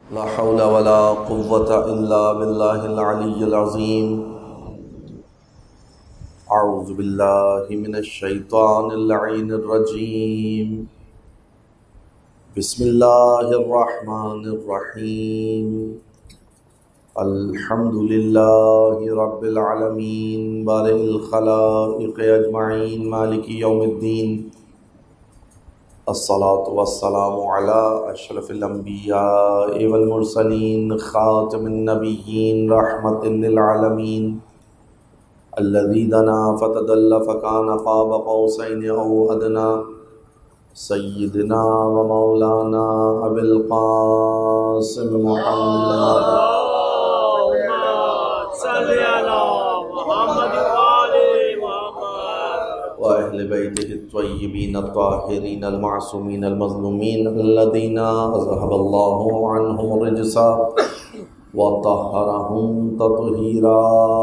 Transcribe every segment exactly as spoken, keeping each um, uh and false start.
لا حول ولا قوة إلا بالله العلي العظيم. أعوذ بالله من الشيطان اللعين الرجيم. بسم الله الرحمن الرحيم. الحمد لله رب العالمين بارئ الخلائق أجمعين مالك يوم الدين. الصلاة والسلام على أشرف الأنبياء والمرسلين خاتم النبيين رحمة للعالمين الذي دنا فتدلى فكان قاب قوسين أو أدنى سيدنا ومولانا أبي القاسم محمد وأهل بيته الطيبين الطاهرين المعصومين المظلومين الذين أذهب الله عنهم الرجس وطهرهم تطهيرا.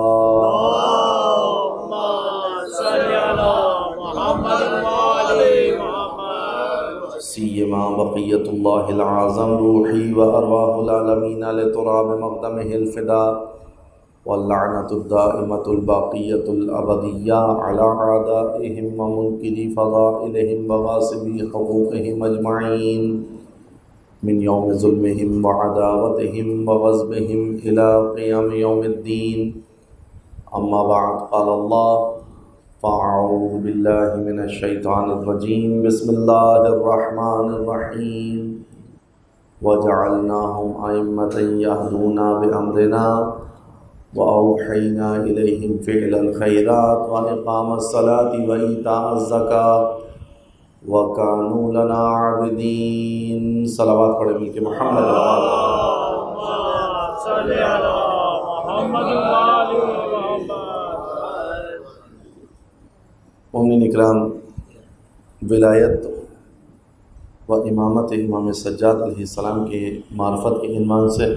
اللهم صل على محمد وآل محمد. سيما بقية الله العظم روحي وأرواح العالمين لتراب مقدمه الفداء واللعنة الدائمة الباقية الأبدية على أعدائهم ومنكري فضائلهم وغاصبي حقوقهم أجمعين من يوم ظلمهم وعداوتهم وغصبهم إلى قيام يوم الدين. أما بعد، قال الله: فأعوذ بالله من الشيطان الرجيم. بسم الله الرحمن الرحيم. وجعلناهم أئمة يهدون بأمرنا وأوحينا إليهم فعل الخيرات وإقام الصلاة وإيتاء الزكاة وكانوا لنا عابدين. صلوات پڑھیں مل کے محمد اللهم صل على محمد وآل محمد. مومنین اکرام، ولایت و امامت امام سجاد علیہ السلام کے معرفت کے عنوان سے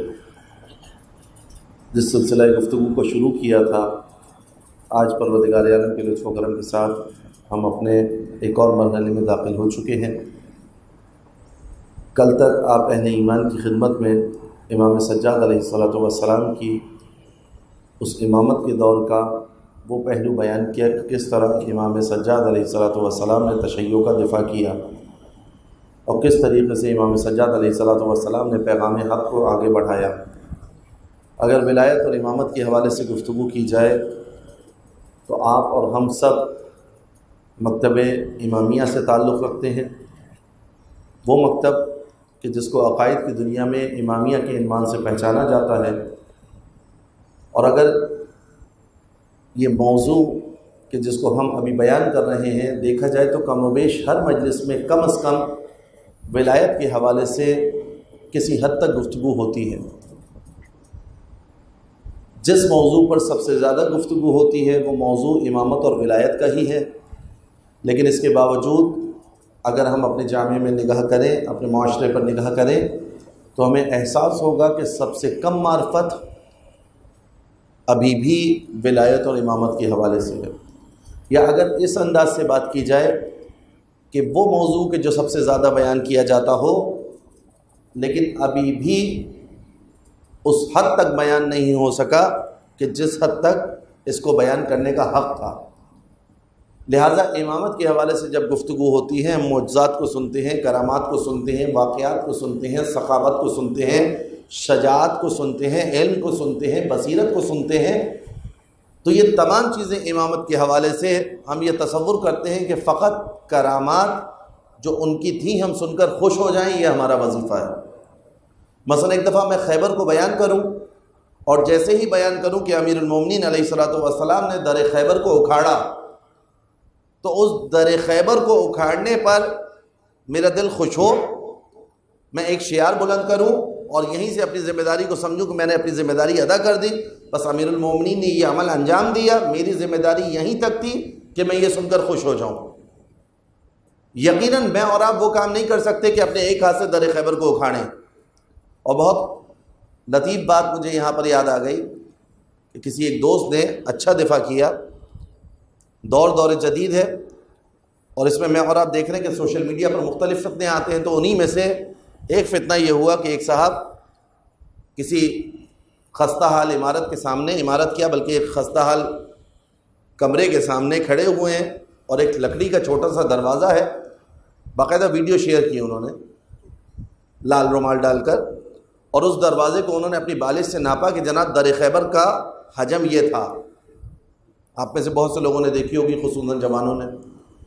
جس سلسلہ گفتگو کو شروع کیا تھا، آج پروردگار عالم کے لطف و کرم کے ساتھ ہم اپنے ایک اور مرحلے میں داخل ہو چکے ہیں. کل تک آپ اہل ایمان کی خدمت میں امام سجاد علیہ الصلاۃ والسلام کی اس امامت کے دور کا وہ پہلو بیان کیا کہ کس طرح امام سجاد علیہ الصلاۃ والسلام نے تشیع کا دفاع کیا اور کس طریقے سے امام سجاد علیہ الصلاۃ والسلام نے پیغام حق کو آگے بڑھایا. اگر ولایت اور امامت کے حوالے سے گفتگو کی جائے تو آپ اور ہم سب مکتب امامیہ سے تعلق رکھتے ہیں، وہ مکتب کہ جس کو عقائد کی دنیا میں امامیہ کے عنوان سے پہچانا جاتا ہے. اور اگر یہ موضوع کہ جس کو ہم ابھی بیان کر رہے ہیں دیکھا جائے تو کم و بیش ہر مجلس میں کم از کم ولایت کے حوالے سے کسی حد تک گفتگو ہوتی ہے. جس موضوع پر سب سے زیادہ گفتگو ہوتی ہے وہ موضوع امامت اور ولایت کا ہی ہے، لیکن اس کے باوجود اگر ہم اپنے جامعے میں نگاہ کریں، اپنے معاشرے پر نگاہ کریں تو ہمیں احساس ہوگا کہ سب سے کم معرفت ابھی بھی ولایت اور امامت کے حوالے سے ہے. یا اگر اس انداز سے بات کی جائے کہ وہ موضوع کہ جو سب سے زیادہ بیان کیا جاتا ہو لیکن ابھی بھی اس حد تک بیان نہیں ہو سکا کہ جس حد تک اس کو بیان کرنے کا حق تھا. لہٰذا امامت کے حوالے سے جب گفتگو ہوتی ہے ہم معجزات کو سنتے ہیں، کرامات کو سنتے ہیں، واقعات کو سنتے ہیں، سخاوت کو سنتے ہیں، شجاعت کو سنتے ہیں، علم کو سنتے ہیں، بصیرت کو سنتے ہیں. تو یہ تمام چیزیں امامت کے حوالے سے ہم یہ تصور کرتے ہیں کہ فقط کرامات جو ان کی تھیں ہم سن کر خوش ہو جائیں، یہ ہمارا وظیفہ ہے. مثلا ایک دفعہ میں خیبر کو بیان کروں اور جیسے ہی بیان کروں کہ امیر المومنین علیہ الصلوۃ والسلام نے در خیبر کو اکھاڑا تو اس در خیبر کو اکھاڑنے پر میرا دل خوش ہو، میں ایک شعار بلند کروں اور یہیں سے اپنی ذمہ داری کو سمجھوں کہ میں نے اپنی ذمہ داری ادا کر دی، بس امیر المومنین نے یہ عمل انجام دیا، میری ذمہ داری یہیں تک تھی کہ میں یہ سن کر خوش ہو جاؤں. یقیناً میں اور آپ وہ کام نہیں کر سکتے کہ اپنے ایک ہاتھ سے در خیبر کو اکھاڑیں. اور بہت لطیف بات مجھے یہاں پر یاد آ گئی کہ کسی ایک دوست نے اچھا دفاع کیا. دور دور جدید ہے اور اس میں میں اور آپ دیکھ رہے ہیں کہ سوشل میڈیا پر مختلف فتنے آتے ہیں، تو انہی میں سے ایک فتنہ یہ ہوا کہ ایک صاحب کسی خستہ حال عمارت کے سامنے، عمارت کیا بلکہ ایک خستہ حال کمرے کے سامنے کھڑے ہوئے ہیں اور ایک لکڑی کا چھوٹا سا دروازہ ہے، باقاعدہ ویڈیو شیئر کی انہوں نے لال رومال ڈال کر، اور اس دروازے کو انہوں نے اپنی بالش سے ناپا کہ جناب در خیبر کا حجم یہ تھا۔ آپ میں سے بہت سے لوگوں نے دیکھی ہوگی، خصوصاً جوانوں نے۔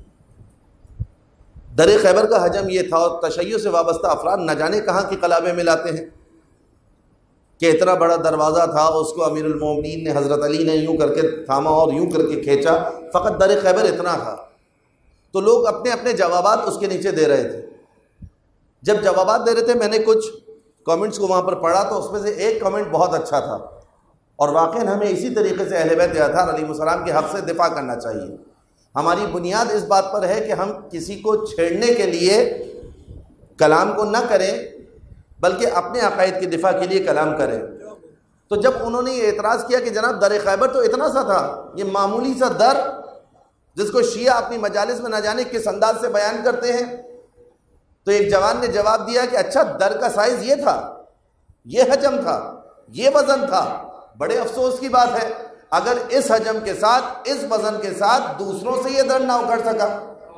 در خیبر کا حجم یہ تھا، اور تشیع سے وابستہ افراد نہ جانے کہاں کی قلابیں ملاتے ہیں کہ اتنا بڑا دروازہ تھا، اس کو امیر المومنین نے، حضرت علی نے یوں کر کے تھاما اور یوں کر کے کھینچا، فقط در خیبر اتنا تھا۔ تو لوگ اپنے اپنے جوابات اس کے نیچے دے رہے تھے۔ جب جوابات دے رہے تھے میں نے کچھ کامنٹس کو وہاں پر پڑھا، تو اس میں سے ایک کامنٹ بہت اچھا تھا، اور واقعاً ہمیں اسی طریقے سے اہل بیت اطہار علیہ السلام کے حق سے دفاع کرنا چاہیے۔ ہماری بنیاد اس بات پر ہے کہ ہم کسی کو چھیڑنے کے لیے کلام کو نہ کریں، بلکہ اپنے عقائد کی دفاع کے لیے کلام کریں۔ تو جب انہوں نے یہ اعتراض کیا کہ جناب در خیبر تو اتنا سا تھا، یہ معمولی سا در جس کو شیعہ اپنی مجالس میں نہ جانے کس انداز سے بیان کرتے ہیں، تو ایک جوان نے جواب دیا کہ اچھا در کا سائز یہ تھا، یہ حجم تھا، یہ وزن تھا۔ بڑے افسوس کی بات ہے اگر اس حجم کے ساتھ، اس وزن کے ساتھ دوسروں سے یہ در نہ اکھڑ سکا۔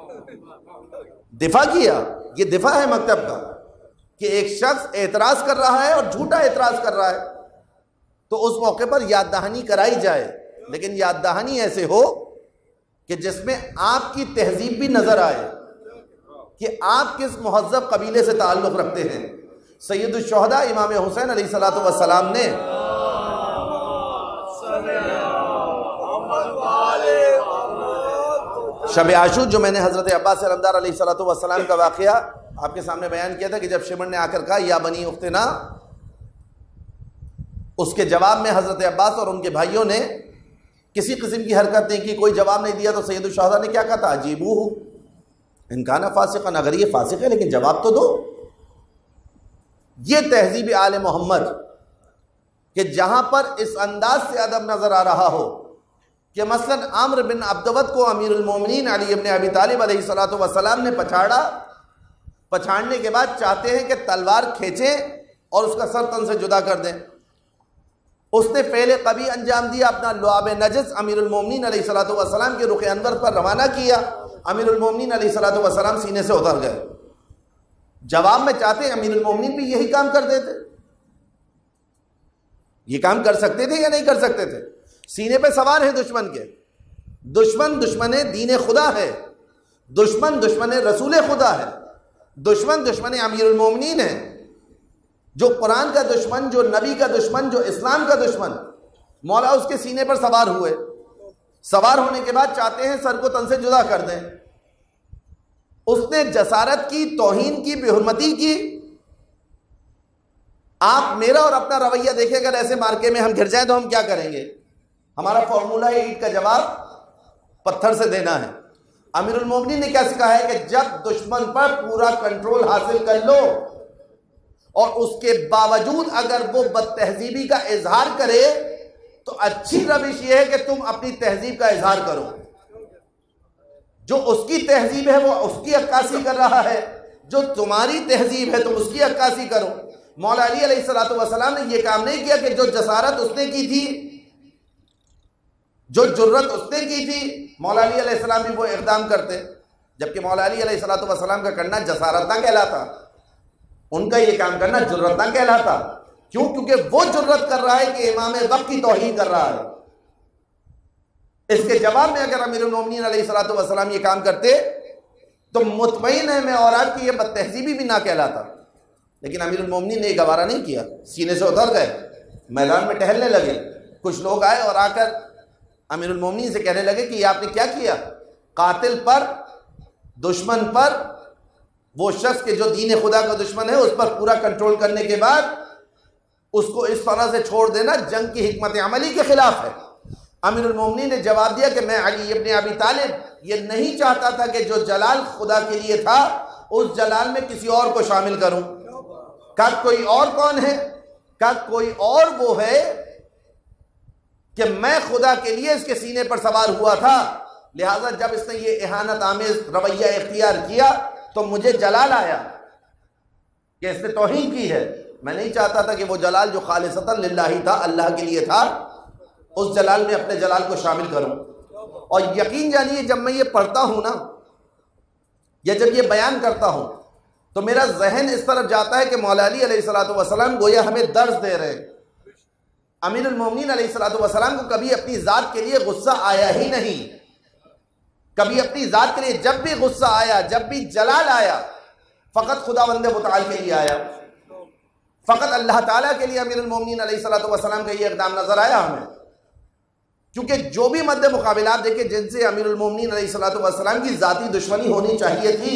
دفاع کیا، یہ دفاع ہے مکتب کا کہ ایک شخص اعتراض کر رہا ہے اور جھوٹا اعتراض کر رہا ہے، تو اس موقع پر یاد دہانی کرائی جائے، لیکن یاد دہانی ایسے ہو کہ جس میں آپ کی تہذیب بھی نظر آئے کہ آپ کس مہذب قبیلے سے تعلق رکھتے ہیں۔ سید الشہداء امام حسین علیہ الصلوۃ والسلام نے شب عاشور، جو میں نے حضرت عباس علمدار علیہ الصلوۃ والسلام کا واقعہ آپ کے سامنے بیان کیا تھا کہ جب شمر نے آ کر کہا یا بنی اختنا، اس کے جواب میں حضرت عباس اور ان کے بھائیوں نے کسی قسم کی حرکت نہیں کی، کوئی جواب نہیں دیا، تو سید الشہداء نے کیا کہا تھا؟ عجیبوہ ان کان فاسقا، اگر یہ فاسق ہے لیکن جواب تو دو۔ یہ تہذیب آل محمد کہ جہاں پر اس انداز سے ادب نظر آ رہا ہو کہ مثلا عمرو بن عبدود کو امیر المومنین علی ابن ابی طالب علیہ الصلوۃ والسلام نے پچھاڑا، پچھاڑنے کے بعد چاہتے ہیں کہ تلوار کھینچیں اور اس کا سر تن سے جدا کر دیں۔ اس نے فعل قبیح انجام دیا، اپنا لعاب نجس امیر المومنین علیہ الصلوۃ والسلام کے رخ انور پر روانہ کیا، امیر المومنین علیہ الصلوۃ والسلام سینے سے اتر گئے۔ جواب میں چاہتے ہیں امیر المومنین بھی یہی کام کر دیتے، یہ کام کر سکتے تھے یا نہیں کر سکتے تھے؟ سینے پہ سوار ہیں دشمن کے، دشمن دشمن دین خدا ہے، دشمن دشمن رسول خدا ہے، دشمن دشمن امیر المومنین ہے، جو قرآن کا دشمن، جو نبی کا دشمن، جو اسلام کا دشمن، مولا اس کے سینے پر سوار ہوئے، سوار ہونے کے بعد چاہتے ہیں سر کو تن سے جدا کر دیں۔ اس نے جسارت کی، توہین کی، بے حرمتی کی۔ آپ میرا اور اپنا رویہ دیکھیں، اگر ایسے مارکے میں ہم گر جائیں تو ہم کیا کریں گے؟ ہمارا فارمولہ ہے اینٹ کا جواب پتھر سے دینا ہے۔ امیر المومنین نے کیا سکھا ہے کہ جب دشمن پر پورا کنٹرول حاصل کر لو اور اس کے باوجود اگر وہ بد تہذیبی کا اظہار کرے تو اچھی روش یہ ہے کہ تم اپنی تہذیب کا اظہار کرو۔ جو اس کی تہذیب ہے وہ اس کی عکاسی کر رہا ہے، جو تمہاری تہذیب ہے تم اس کی عکاسی کرو۔ مولا علی علیہ الصلوۃ والسلام نے یہ کام نہیں کیا کہ جو جسارت اس نے کی تھی، جو جرت اس نے کی تھی، مولا علی علیہ السلام بھی وہ اقدام کرتے، جبکہ مولا علی علیہ الصلوۃ والسلام کا کرنا جسارت نہ کہلاتا، ان کا یہ کام کرنا جرت نہ کہلاتا۔ کیوں؟ کیونکہ وہ جرت کر رہا ہے کہ امام وقت کی توہین کر رہا ہے۔ اس کے جواب میں اگر امیر المومنین علیہ الصلوۃ والسلام یہ کام کرتے تو مطمئن ہے میں اور آپ کی یہ بد تہذیبی بھی نہ کہلاتا، لیکن امیر المومنین نے یہ گوارا نہیں کیا، سینے سے اتر گئے، میدان میں ٹہلنے لگے۔ کچھ لوگ آئے اور آ کر امیر المومنین سے کہنے لگے کہ یہ آپ نے کیا کیا؟ قاتل پر، دشمن پر، وہ شخص کے جو دین خدا کا دشمن ہے اس پر پورا کنٹرول کرنے کے بعد اس کو اس طرح سے چھوڑ دینا جنگ کی حکمت عملی کے خلاف ہے۔ امیر المومنین نے جواب دیا کہ میں علی ابن ابی طالب یہ نہیں چاہتا تھا کہ جو جلال خدا کے لیے تھا اس جلال میں کسی اور کو شامل کروں۔ کہا کوئی اور کون ہے؟ کہا کوئی اور وہ ہے کہ میں خدا کے لیے اس کے سینے پر سوار ہوا تھا، لہٰذا جب اس نے یہ اہانت آمیز رویہ اختیار کیا تو مجھے جلال آیا کہ اس نے توہین کی ہے۔ میں نہیں چاہتا تھا کہ وہ جلال جو خالصتاً للہ تھا، اللہ کے لیے تھا، اس جلال میں اپنے جلال کو شامل کروں۔ اور یقین جانیے جب میں یہ پڑھتا ہوں نا، یا جب یہ بیان کرتا ہوں، تو میرا ذہن اس طرف جاتا ہے کہ مولا علی علیہ الصلوۃ والسلام گویا ہمیں درس دے رہے ہیں۔ امیر المومنین علیہ الصلوۃ والسلام کو کبھی اپنی ذات کے لیے غصہ آیا ہی نہیں، کبھی اپنی ذات کے لیے جب بھی غصہ آیا، جب بھی جلال آیا، فقط خداوند متعال کے لیے آیا، فقط اللہ تعالیٰ کے لیے امیر المومنین علیہ الصلوۃ والسلام کا یہ اقدام نظر آیا ہمیں۔ کیونکہ جو بھی مد مقابلات دیکھے جن سے امیر المومنین علیہ الصلوۃ والسلام کی ذاتی دشمنی ہونی چاہیے تھی،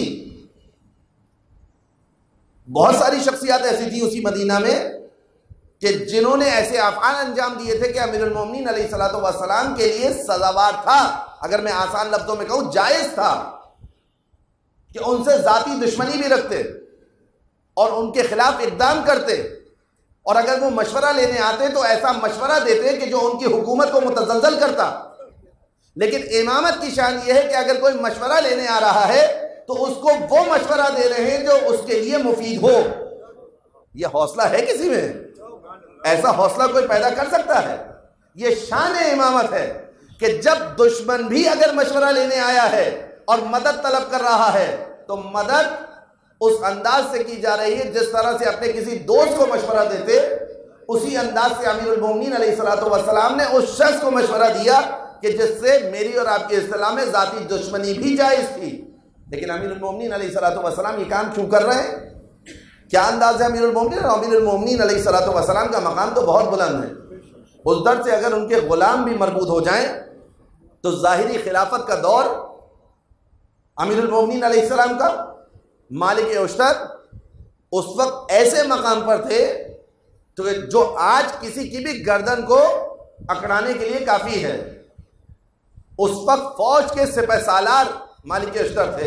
بہت ساری شخصیات ایسی تھی اسی مدینہ میں کہ جنہوں نے ایسے افعال انجام دیے تھے کہ امیر المومنین علیہ الصلوۃ والسلام کے لیے سزاوار تھا، اگر میں آسان لفظوں میں کہوں جائز تھا کہ ان سے ذاتی دشمنی بھی رکھتے اور ان کے خلاف اقدام کرتے، اور اگر وہ مشورہ لینے آتے تو ایسا مشورہ دیتے کہ جو ان کی حکومت کو متزلزل کرتا۔ لیکن امامت کی شان یہ ہے کہ اگر کوئی مشورہ لینے آ رہا ہے تو اس کو وہ مشورہ دے رہے ہیں جو اس کے لیے مفید ہو۔ یہ حوصلہ ہے کسی میں؟ ایسا حوصلہ کوئی پیدا کر سکتا ہے؟ یہ شان امامت ہے کہ جب دشمن بھی اگر مشورہ لینے آیا ہے اور مدد طلب کر رہا ہے تو مدد اس انداز سے کی جا رہی ہے جس طرح سے اپنے کسی دوست کو مشورہ دیتے، اسی انداز سے امیر المومنین علیہ الصلوۃ والسلام نے اس شخص کو مشورہ دیا کہ جس سے میری اور آپ کے اصطلاح میں ذاتی دشمنی بھی جائز تھی۔ لیکن امیر المومنین علیہ الصلوۃ والسلام یہ کام کیوں کر رہے ہیں؟ کیا انداز ہے امیر المومنین؟ امیر المومنین علیہ الصلوۃ والسلام کا مقام تو بہت بلند ہے۔ اس در سے اگر ان کے غلام بھی مربوط ہو جائیں تو ظاہری خلافت کا دور امیر المومنین علیہ السلام کا، مالک اشتر اس وقت ایسے مقام پر تھے تو جو آج کسی کی بھی گردن کو اکڑانے کے لیے کافی ہے۔ اس وقت فوج کے سپہ سالار مالک اشتر تھے،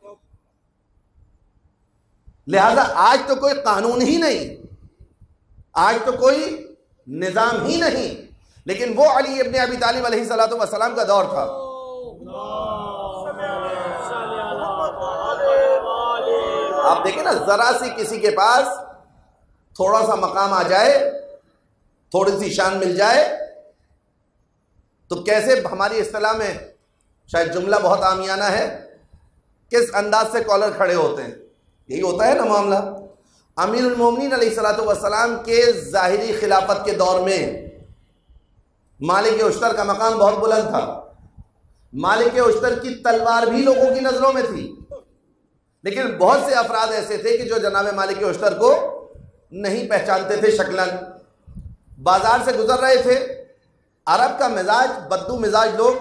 لہذا آج تو کوئی قانون ہی نہیں، آج تو کوئی نظام ہی نہیں، لیکن وہ علی ابن ابی طالب علیہ الصلوۃ والسلام کا دور تھا۔ آپ دیکھیں نا، ذرا سی کسی کے پاس تھوڑا سا مقام آ جائے، تھوڑی سی شان مل جائے تو کیسے ہماری اصطلاح میں شاید جملہ بہت عامیانہ ہے، کس انداز سے کالر کھڑے ہوتے ہیں۔ یہی ہوتا ہے نا معاملہ۔ امیر المومنین علیہ الصلوۃ والسلام کے ظاہری خلافت کے دور میں مالک اشتر کا مقام بہت بلند تھا۔ مالک اشتر کی تلوار بھی لوگوں کی نظروں میں تھی، لیکن بہت سے افراد ایسے تھے کہ جو جناب مالک اشتر کو نہیں پہچانتے تھے شکلاً۔ بازار سے گزر رہے تھے، عرب کا مزاج بدو مزاج لوگ،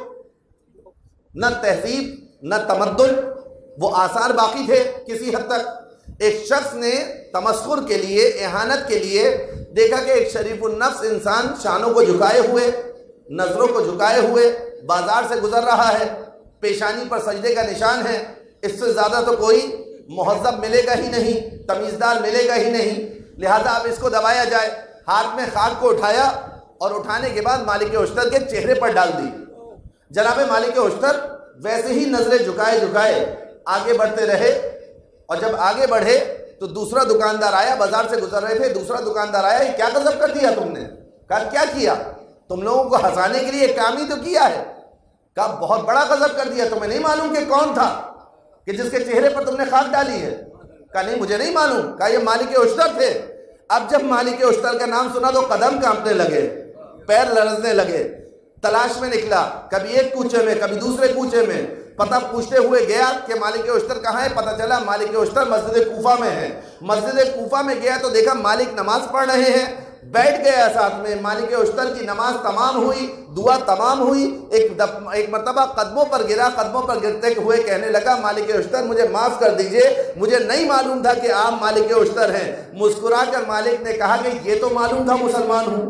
نہ تہذیب نہ تمدن، وہ آثار باقی تھے کسی حد تک۔ ایک شخص نے تمسخر کے لیے، اہانت کے لیے دیکھا کہ ایک شریف النفس انسان شانوں کو جھکائے ہوئے، نظروں کو جھکائے ہوئے بازار سے گزر رہا ہے، پیشانی پر سجدے کا نشان ہے، اس سے زیادہ تو کوئی مہذب ملے گا ہی نہیں، تمیزدار ملے گا ہی نہیں، لہذا اب اس کو دبایا جائے۔ ہاتھ میں خاک کو اٹھایا اور اٹھانے کے بعد مالک اشتر کے چہرے پر ڈال دی۔ جناب مالک اشتر ویسے ہی نظریں جھکائے جھکائے آگے بڑھتے رہے، اور جب آگے بڑھے تو دوسرا دکاندار آیا، بازار سے گزر رہے تھے، دوسرا دکاندار آیا، یہ کیا غضب کر دیا تم نے؟ کہا کیا کیا؟ تم لوگوں کو ہنسانے کے لیے کام ہی تو کیا ہے۔ کہا بہت بڑا غضب کر دیا، تمہیں نہیں معلوم کہ کون تھا کہ جس کے چہرے پر تم نے خاک ڈالی ہے؟ کہا نہیں مجھے نہیں معلوم۔ کہا یہ مالک اشتر تھے۔ اب جب مالک اشتر کا نام سنا تو قدم کانپنے لگے، پیر لرزنے لگے، تلاش میں نکلا، کبھی ایک کوچے میں کبھی دوسرے کوچے میں، پتہ پوچھتے ہوئے گیا کہ مالک اشتر کہاں ہے، پتہ چلا مالک اشتر مسجد کوفہ میں ہے۔ مسجد کوفہ میں گیا تو دیکھا مالک نماز پڑھ رہے ہیں، بیٹھ گیا ساتھ میں۔ مالک اشتر کی نماز تمام ہوئی، دعا تمام ہوئی، ایک ایک مرتبہ قدموں پر گرا، قدموں پر گرتے ہوئے کہنے لگا مالک اشتر مجھے معاف کر دیجئے، مجھے نہیں معلوم تھا کہ آپ مالک اشتر ہیں۔ مسکرا کر مالک نے کہا کہ یہ تو معلوم تھا مسلمان ہوں،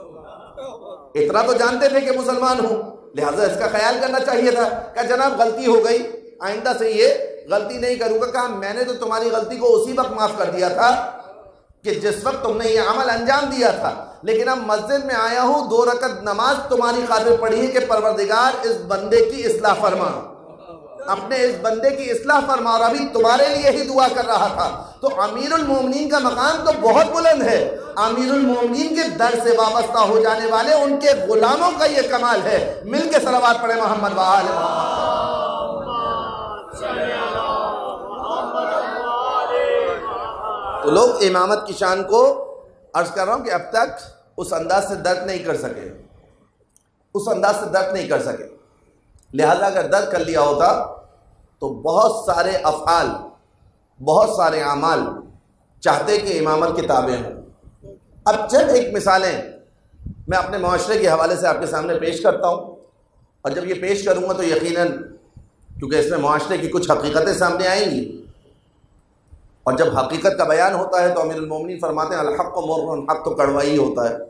اتنا تو جانتے تھے کہ مسلمان ہوں، لہٰذا اس کا خیال کرنا چاہیے تھا۔ کہا جناب غلطی ہو گئی، آئندہ سے یہ غلطی نہیں کروں گا۔ کہا میں نے تو تمہاری غلطی کو اسی وقت معاف کر دیا تھا کہ جس وقت تم نے یہ عمل انجام دیا تھا، لیکن اب مسجد میں آیا ہوں، دو رکعت نماز تمہاری خاطر پڑھی ہے کہ پروردگار اس بندے کی اصلاح فرما۔ اپنے اس بندے کی اصلاح فرما، اور ابھی تمہارے لیے ہی دعا کر رہا تھا۔ تو امیر المومنین کا مقام تو بہت بلند ہے، امیر المومنین کے در سے وابستہ ہو جانے والے ان کے غلاموں کا یہ کمال ہے۔ مل کے صلوات پڑھیں محمد و آل محمد۔ تو لوگ امامت کی شان کو عرض کر رہا ہوں کہ اب تک اس انداز سے درک نہیں کر سکے، اس انداز سے درک نہیں کر سکے، لہذا اگر درک کر لیا ہوتا تو بہت سارے افعال، بہت سارے اعمال چاہتے کہ امامت کے تابع ہوں۔ اب چند ایک مثالیں میں اپنے معاشرے کے حوالے سے آپ کے سامنے پیش کرتا ہوں، اور جب یہ پیش کروں گا تو یقیناً کیونکہ اس میں معاشرے کی کچھ حقیقتیں سامنے آئیں گی، اور جب حقیقت کا بیان ہوتا ہے تو امیر المومنین فرماتے ہیں الحق مر، حق تو کڑوا ہی ہوتا ہے،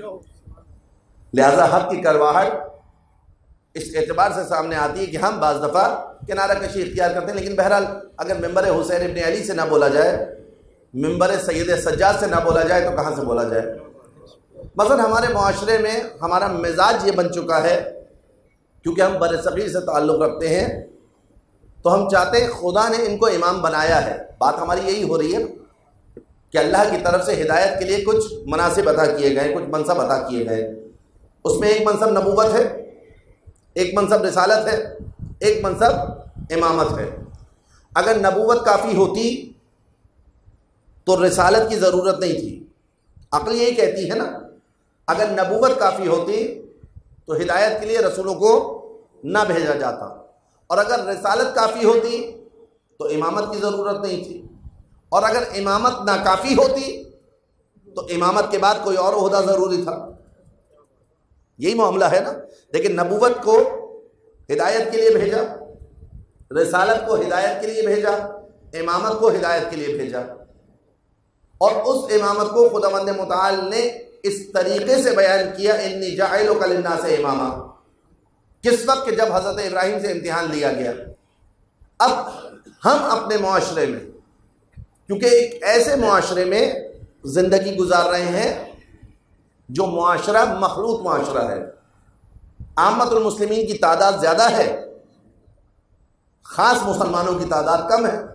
لہذا حق کی کڑواہٹ اس اعتبار سے سامنے آتی ہے کہ ہم بعض دفعہ کنارہ کشی اختیار کرتے ہیں، لیکن بہرحال اگر ممبر حسین ابن علی سے نہ بولا جائے، ممبر سید سجاد سے نہ بولا جائے تو کہاں سے بولا جائے؟ مثلا ہمارے معاشرے میں ہمارا مزاج یہ بن چکا ہے، کیونکہ ہم برصغیر سے تعلق رکھتے ہیں، تو ہم چاہتے ہیں خدا نے ان کو امام بنایا ہے، بات ہماری یہی ہو رہی ہے کہ اللہ کی طرف سے ہدایت کے لیے کچھ مناسب عطا کیے گئے، کچھ منصب عطا کیے گئے، اس میں ایک منصب نبوت ہے، ایک منصب رسالت ہے، ایک منصب امامت ہے۔ اگر نبوت کافی ہوتی تو رسالت کی ضرورت نہیں تھی، عقل یہی کہتی ہے نا، اگر نبوت کافی ہوتی تو ہدایت کے لیے رسولوں کو نہ بھیجا جاتا، اور اگر رسالت کافی ہوتی تو امامت کی ضرورت نہیں تھی، اور اگر امامت ناکافی ہوتی تو امامت کے بعد کوئی اور عہدہ ضروری تھا۔ یہی معاملہ ہے نا، لیکن نبوت کو ہدایت کے لیے بھیجا، رسالت کو ہدایت کے لیے بھیجا، امامت کو ہدایت کے لیے بھیجا، اور اس امامت کو خداوند متعال نے اس طریقے سے بیان کیا انی جاعلک للناس اماما، کس وقت کہ جب حضرت ابراہیم سے امتحان لیا گیا۔ اب ہم اپنے معاشرے میں، کیونکہ ایک ایسے معاشرے میں زندگی گزار رہے ہیں جو معاشرہ مخلوط معاشرہ ہے، عامت المسلمین کی تعداد زیادہ ہے، خاص مسلمانوں کی تعداد کم ہے،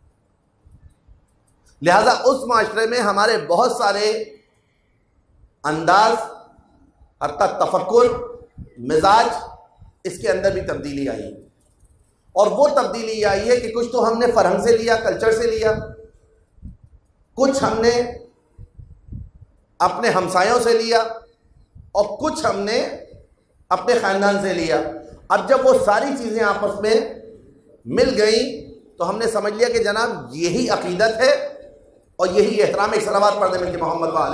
لہذا اس معاشرے میں ہمارے بہت سارے انداز، حتی تفکر، مزاج، اس کے اندر بھی تبدیلی آئی، اور وہ تبدیلی آئی ہے کہ کچھ تو ہم نے فرہنگ سے لیا، کلچر سے لیا، کچھ ہم نے اپنے ہمسایوں سے لیا، اور کچھ ہم نے اپنے خاندان سے لیا۔ اب جب وہ ساری چیزیں آپس میں مل گئیں تو ہم نے سمجھ لیا کہ جناب یہی عقیدت ہے اور یہی احترام۔ ایک صلوات پڑھ دیں مل کے محمد و آل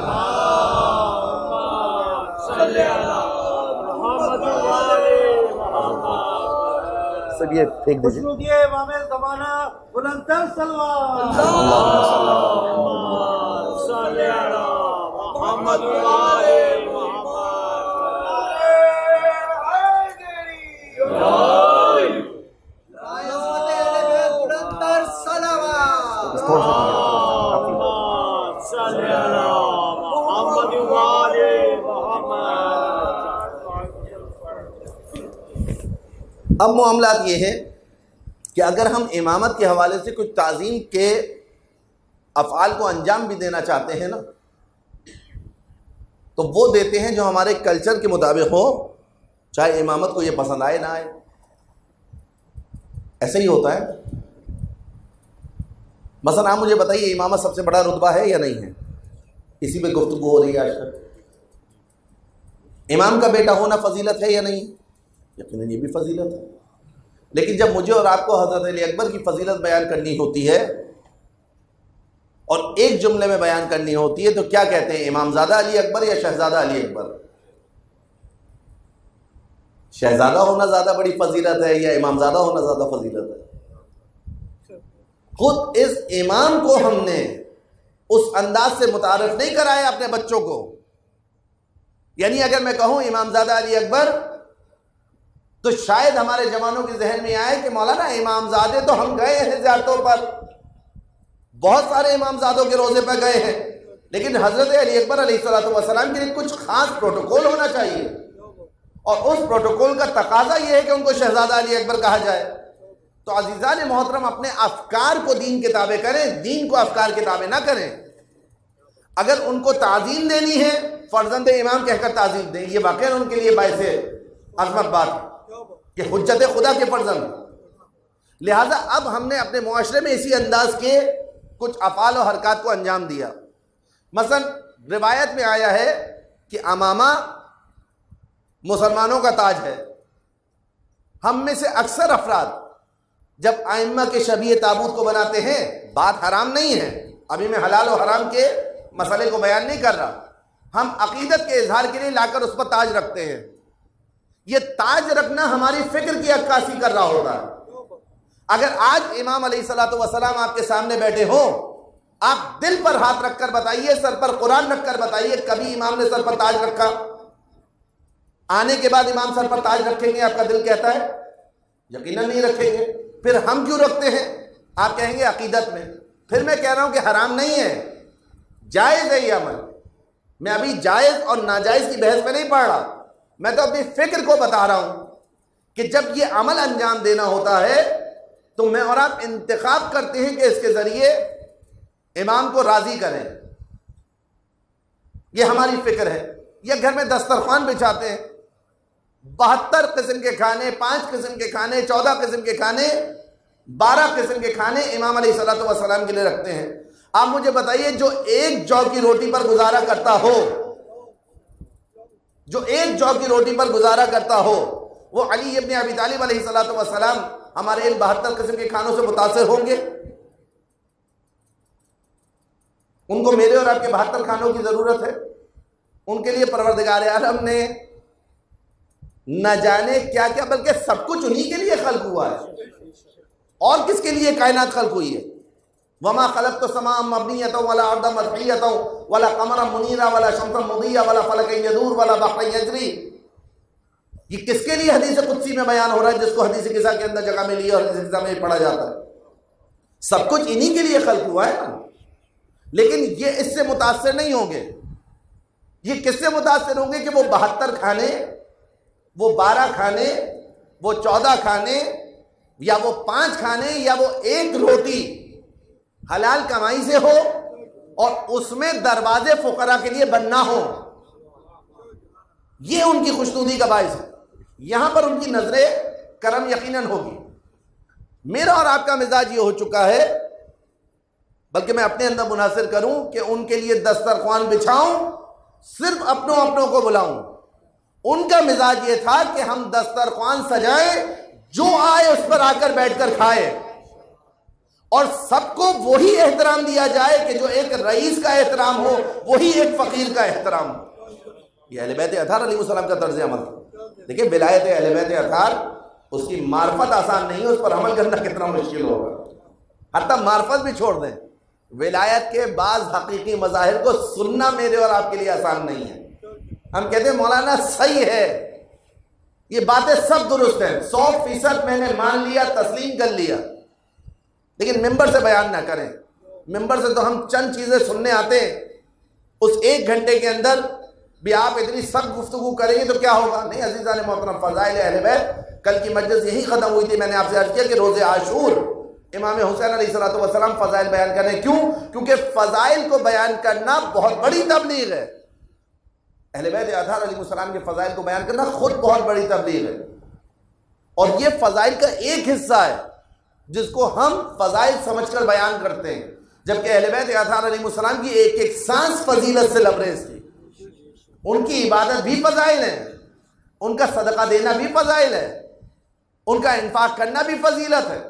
محمد۔ سب یہ پھینک دیجیے امام زمانہ بلندتر صلوات صلی علی محمد و آل محمد۔ اب معاملات یہ ہیں کہ اگر ہم امامت کے حوالے سے کچھ تعظیم کے افعال کو انجام بھی دینا چاہتے ہیں نا، تو وہ دیتے ہیں جو ہمارے کلچر کے مطابق ہو، چاہے امامت کو یہ پسند آئے نہ آئے، ایسے ہی ہوتا ہے۔ مثلا آپ مجھے بتائیے امامت سب سے بڑا رتبہ ہے یا نہیں ہے؟ اسی پہ گفتگو ہو رہی ہے آج تک۔ امام کا بیٹا ہونا فضیلت ہے یا نہیں؟ یقیناً یہ بھی فضیلت ہے، لیکن جب مجھے اور آپ کو حضرت علی اکبر کی فضیلت بیان کرنی ہوتی ہے اور ایک جملے میں بیان کرنی ہوتی ہے تو کیا کہتے ہیں؟ امام زادہ علی اکبر یا شہزادہ علی اکبر؟ شہزادہ ہونا زیادہ بڑی فضیلت ہے یا امام زادہ ہونا زیادہ فضیلت ہے؟ خود اس امام کو ہم نے اس انداز سے متعارف نہیں کرایا اپنے بچوں کو۔ یعنی اگر میں کہوں امام زادہ علی اکبر تو شاید ہمارے جوانوں کے ذہن میں آئے کہ مولانا امام زادے تو ہم گئے ہیں زیارتوں پر، بہت سارے امام زادوں کے روزے پہ گئے ہیں، لیکن حضرت علی اکبر علیہ الصلوۃ والسلام کے لیے کچھ خاص پروٹوکول ہونا چاہیے، اور اس پروٹوکول کا تقاضا یہ ہے کہ ان کو شہزادہ علی اکبر کہا جائے۔ تو عزیزان محترم اپنے افکار کو دین کے تابع کریں، دین کو افکار کے تابع نہ کریں۔ اگر ان کو تعظیم دینی ہے فرزند امام کہہ کر تعظیم دیں، یہ واقعا ان کے لیے باعث عظمت بات ہے کہ حجت خدا کے فرزند۔ لہٰذا اب ہم نے اپنے معاشرے میں اسی انداز کے کچھ افعال و حرکات کو انجام دیا۔ مثلا روایت میں آیا ہے کہ امامہ مسلمانوں کا تاج ہے۔ ہم میں سے اکثر افراد جب ائمہ کے شبیہ تابوت کو بناتے ہیں، بات حرام نہیں ہے، ابھی میں حلال و حرام کے مسئلے کو بیان نہیں کر رہا، ہم عقیدت کے اظہار کے لیے لا کر اس پر تاج رکھتے ہیں۔ یہ تاج رکھنا ہماری فکر کی عکاسی کر رہا ہوتا ہے۔ اگر آج امام علیہ الصلوۃ والسلام آپ کے سامنے بیٹھے ہوں، آپ دل پر ہاتھ رکھ کر بتائیے، سر پر قرآن رکھ کر بتائیے، کبھی امام نے سر پر تاج رکھا؟ آنے کے بعد امام سر پر تاج رکھیں گے آپ کا دل کہتا ہے؟ یقیناً نہیں رکھیں گے۔ پھر ہم کیوں رکھتے ہیں؟ آپ کہیں گے عقیدت میں۔ پھر میں کہہ رہا ہوں کہ حرام نہیں ہے، جائز ہے یہ عمل۔ میں ابھی جائز اور ناجائز کی بحث میں نہیں پڑھ رہا، میں تو اپنی فکر کو بتا رہا ہوں کہ جب یہ عمل انجام دینا ہوتا ہے تو میں اور آپ انتخاب کرتے ہیں کہ اس کے ذریعے امام کو راضی کریں، یہ ہماری فکر ہے۔ یا گھر میں دسترخوان بچھاتے ہیں، بہتر قسم کے کھانے، پانچ قسم کے کھانے، چودہ قسم کے کھانے، بارہ قسم کے کھانے امام علیہ الصلوۃ والسلام کے لیے رکھتے ہیں۔ آپ مجھے بتائیے جو ایک جو کی روٹی پر گزارا کرتا ہو، جو ایک جو کی روٹی پر گزارا کرتا ہو، وہ علی ابن ابی طالب علیہ الصلوۃ والسلام ہمارے ان بہتر قسم کے کھانوں سے متاثر ہوں گے؟ ان کو میرے اور آپ کے بہتر کھانوں کی ضرورت ہے؟ ان کے لیے پروردگار عالم نے نہ جانے کیا کیا، بلکہ سب کچھ انہی کے لیے خلق ہوا ہے۔ اور کس کے لیے کائنات خلق ہوئی ہے؟ وما خلقت السماء مبنیۃ ولا ارض مطویۃ ولا قمرا منیرا ولا شمسا مضیٰ ولا فلکا یدور ولا بحر یجری۔ یہ کس کے لیے حدیث قدسی میں بیان ہو رہا ہے، جس کو حدیث قصہ کے اندر جگہ ملی ہے اور حدیث قصہ میں پڑھا جاتا ہے؟ سب کچھ انہی کے لیے خلق ہوا ہے نا۔ لیکن یہ اس سے متاثر نہیں ہوں گے۔ یہ کس سے متاثر ہوں گے کہ وہ بہتر کھانے، وہ بارہ کھانے، وہ چودہ کھانے، یا وہ پانچ کھانے، یا وہ ایک روٹی حلال کمائی سے ہو اور اس میں دروازے فقراء کے لیے بننا ہو۔ یہ ان کی خوشنودی کا باعث ہے۔ یہاں پر ان کی نظر کرم یقیناً ہوگی۔ میرا اور آپ کا مزاج یہ ہو چکا ہے، بلکہ میں اپنے اندر منحصر کروں کہ ان کے لیے دسترخوان بچھاؤں، صرف اپنوں اپنوں کو بلاؤں۔ ان کا مزاج یہ تھا کہ ہم دسترخوان سجائیں، جو آئے اس پر آ کر بیٹھ کر کھائے، اور سب کو وہی احترام دیا جائے کہ جو ایک رئیس کا احترام ہو وہی ایک فقیر کا احترام ہو۔ یہ اہل بیت اطہار علیہ السلام کا طرز عمل تھا۔ دیکھیں ولایت اہل بیت اطہار، اس کی معرفت آسان نہیں ہے، اس پر عمل کرنا کتنا مشکل ہوگا۔ حتیٰ معرفت بھی چھوڑ دیں، ولایت کے بعض حقیقی مظاہر کو سننا میرے اور آپ کے لیے آسان نہیں ہے۔ ہم کہتے ہیں مولانا صحیح ہے، یہ باتیں سب درست ہیں، سو فیصد میں نے مان لیا، تسلیم کر لیا، لیکن ممبر سے بیان نہ کریں۔ ممبر سے تو ہم چند چیزیں سننے آتے ہیں، اس ایک گھنٹے کے اندر بھی آپ اتنی سخت گفتگو کریں گے تو کیا ہوگا؟ نہیں عزیزان محترم، فضائل اہل بیت، کل کی مجلس یہی ختم ہوئی تھی، میں نے آپ سے عرض کیا کہ روز عاشور امام حسین علیہ الصلوۃ والسلام فضائل بیان کریں۔ کیوں؟ کیونکہ فضائل کو بیان کرنا بہت بڑی تبلیغ ہے۔ اہل بیت اطہار علیہ السلام کے فضائل کو بیان کرنا خود بہت بڑی تبلیغ ہے، اور یہ فضائل کا ایک حصہ ہے جس کو ہم فضائل سمجھ کر بیان کرتے ہیں، جبکہ اہل بیت اطہار علیہ السلام کی ایک ایک سانس فضیلت سے لبریز تھی۔ ان کی عبادت بھی فضائل ہے، ان کا صدقہ دینا بھی فضائل ہے، ان کا انفاق کرنا بھی فضیلت ہے،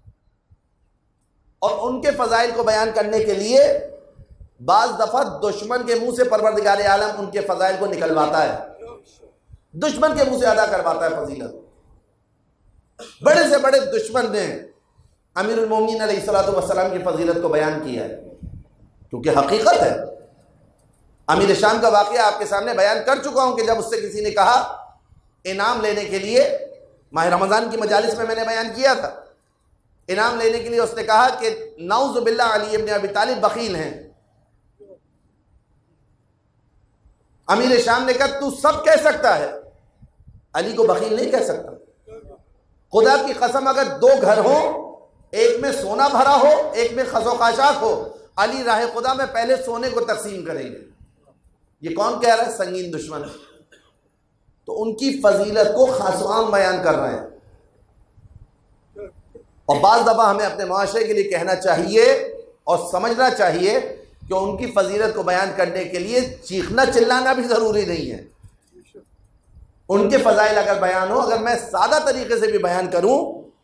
اور ان کے فضائل کو بیان کرنے کے لیے بعض دفعہ دشمن کے منہ سے پروردگار عالم ان کے فضائل کو نکلواتا ہے، دشمن کے منہ سے ادا کرواتا ہے فضیلت۔ بڑے سے بڑے دشمن نے امیر المومنین علیہ الصلوۃ والسلام کی فضیلت کو بیان کیا ہے، کیونکہ حقیقت ہے۔ امیر شام کا واقعہ آپ کے سامنے بیان کر چکا ہوں کہ جب اس سے کسی نے کہا انعام لینے کے لیے، ماہ رمضان کی مجالس میں میں نے بیان کیا تھا، انعام لینے کے لیے اس نے کہا کہ نعوذ باللہ علی ابن ابی طالب بخیل ہیں۔ امیر شام نے کہا تو سب کہہ سکتا ہے، علی کو بخیل نہیں کہہ سکتا۔ خدا کی قسم اگر دو گھر ہوں، ایک میں سونا بھرا ہو ایک میں خس و خاشاک ہو، علی راہ خدا میں پہلے سونے کو تقسیم کریں گے۔ یہ کون کہہ رہا ہے؟ سنگین دشمن۔ تو ان کی فضیلت کو خاص و عام بیان کر رہے ہیں۔ اور بعض دفعہ ہمیں اپنے معاشرے کے لیے کہنا چاہیے اور سمجھنا چاہیے کہ ان کی فضیلت کو بیان کرنے کے لیے چیخنا چلانا بھی ضروری نہیں ہے۔ ان کے فضائل اگر بیان ہو، اگر میں سادہ طریقے سے بھی بیان کروں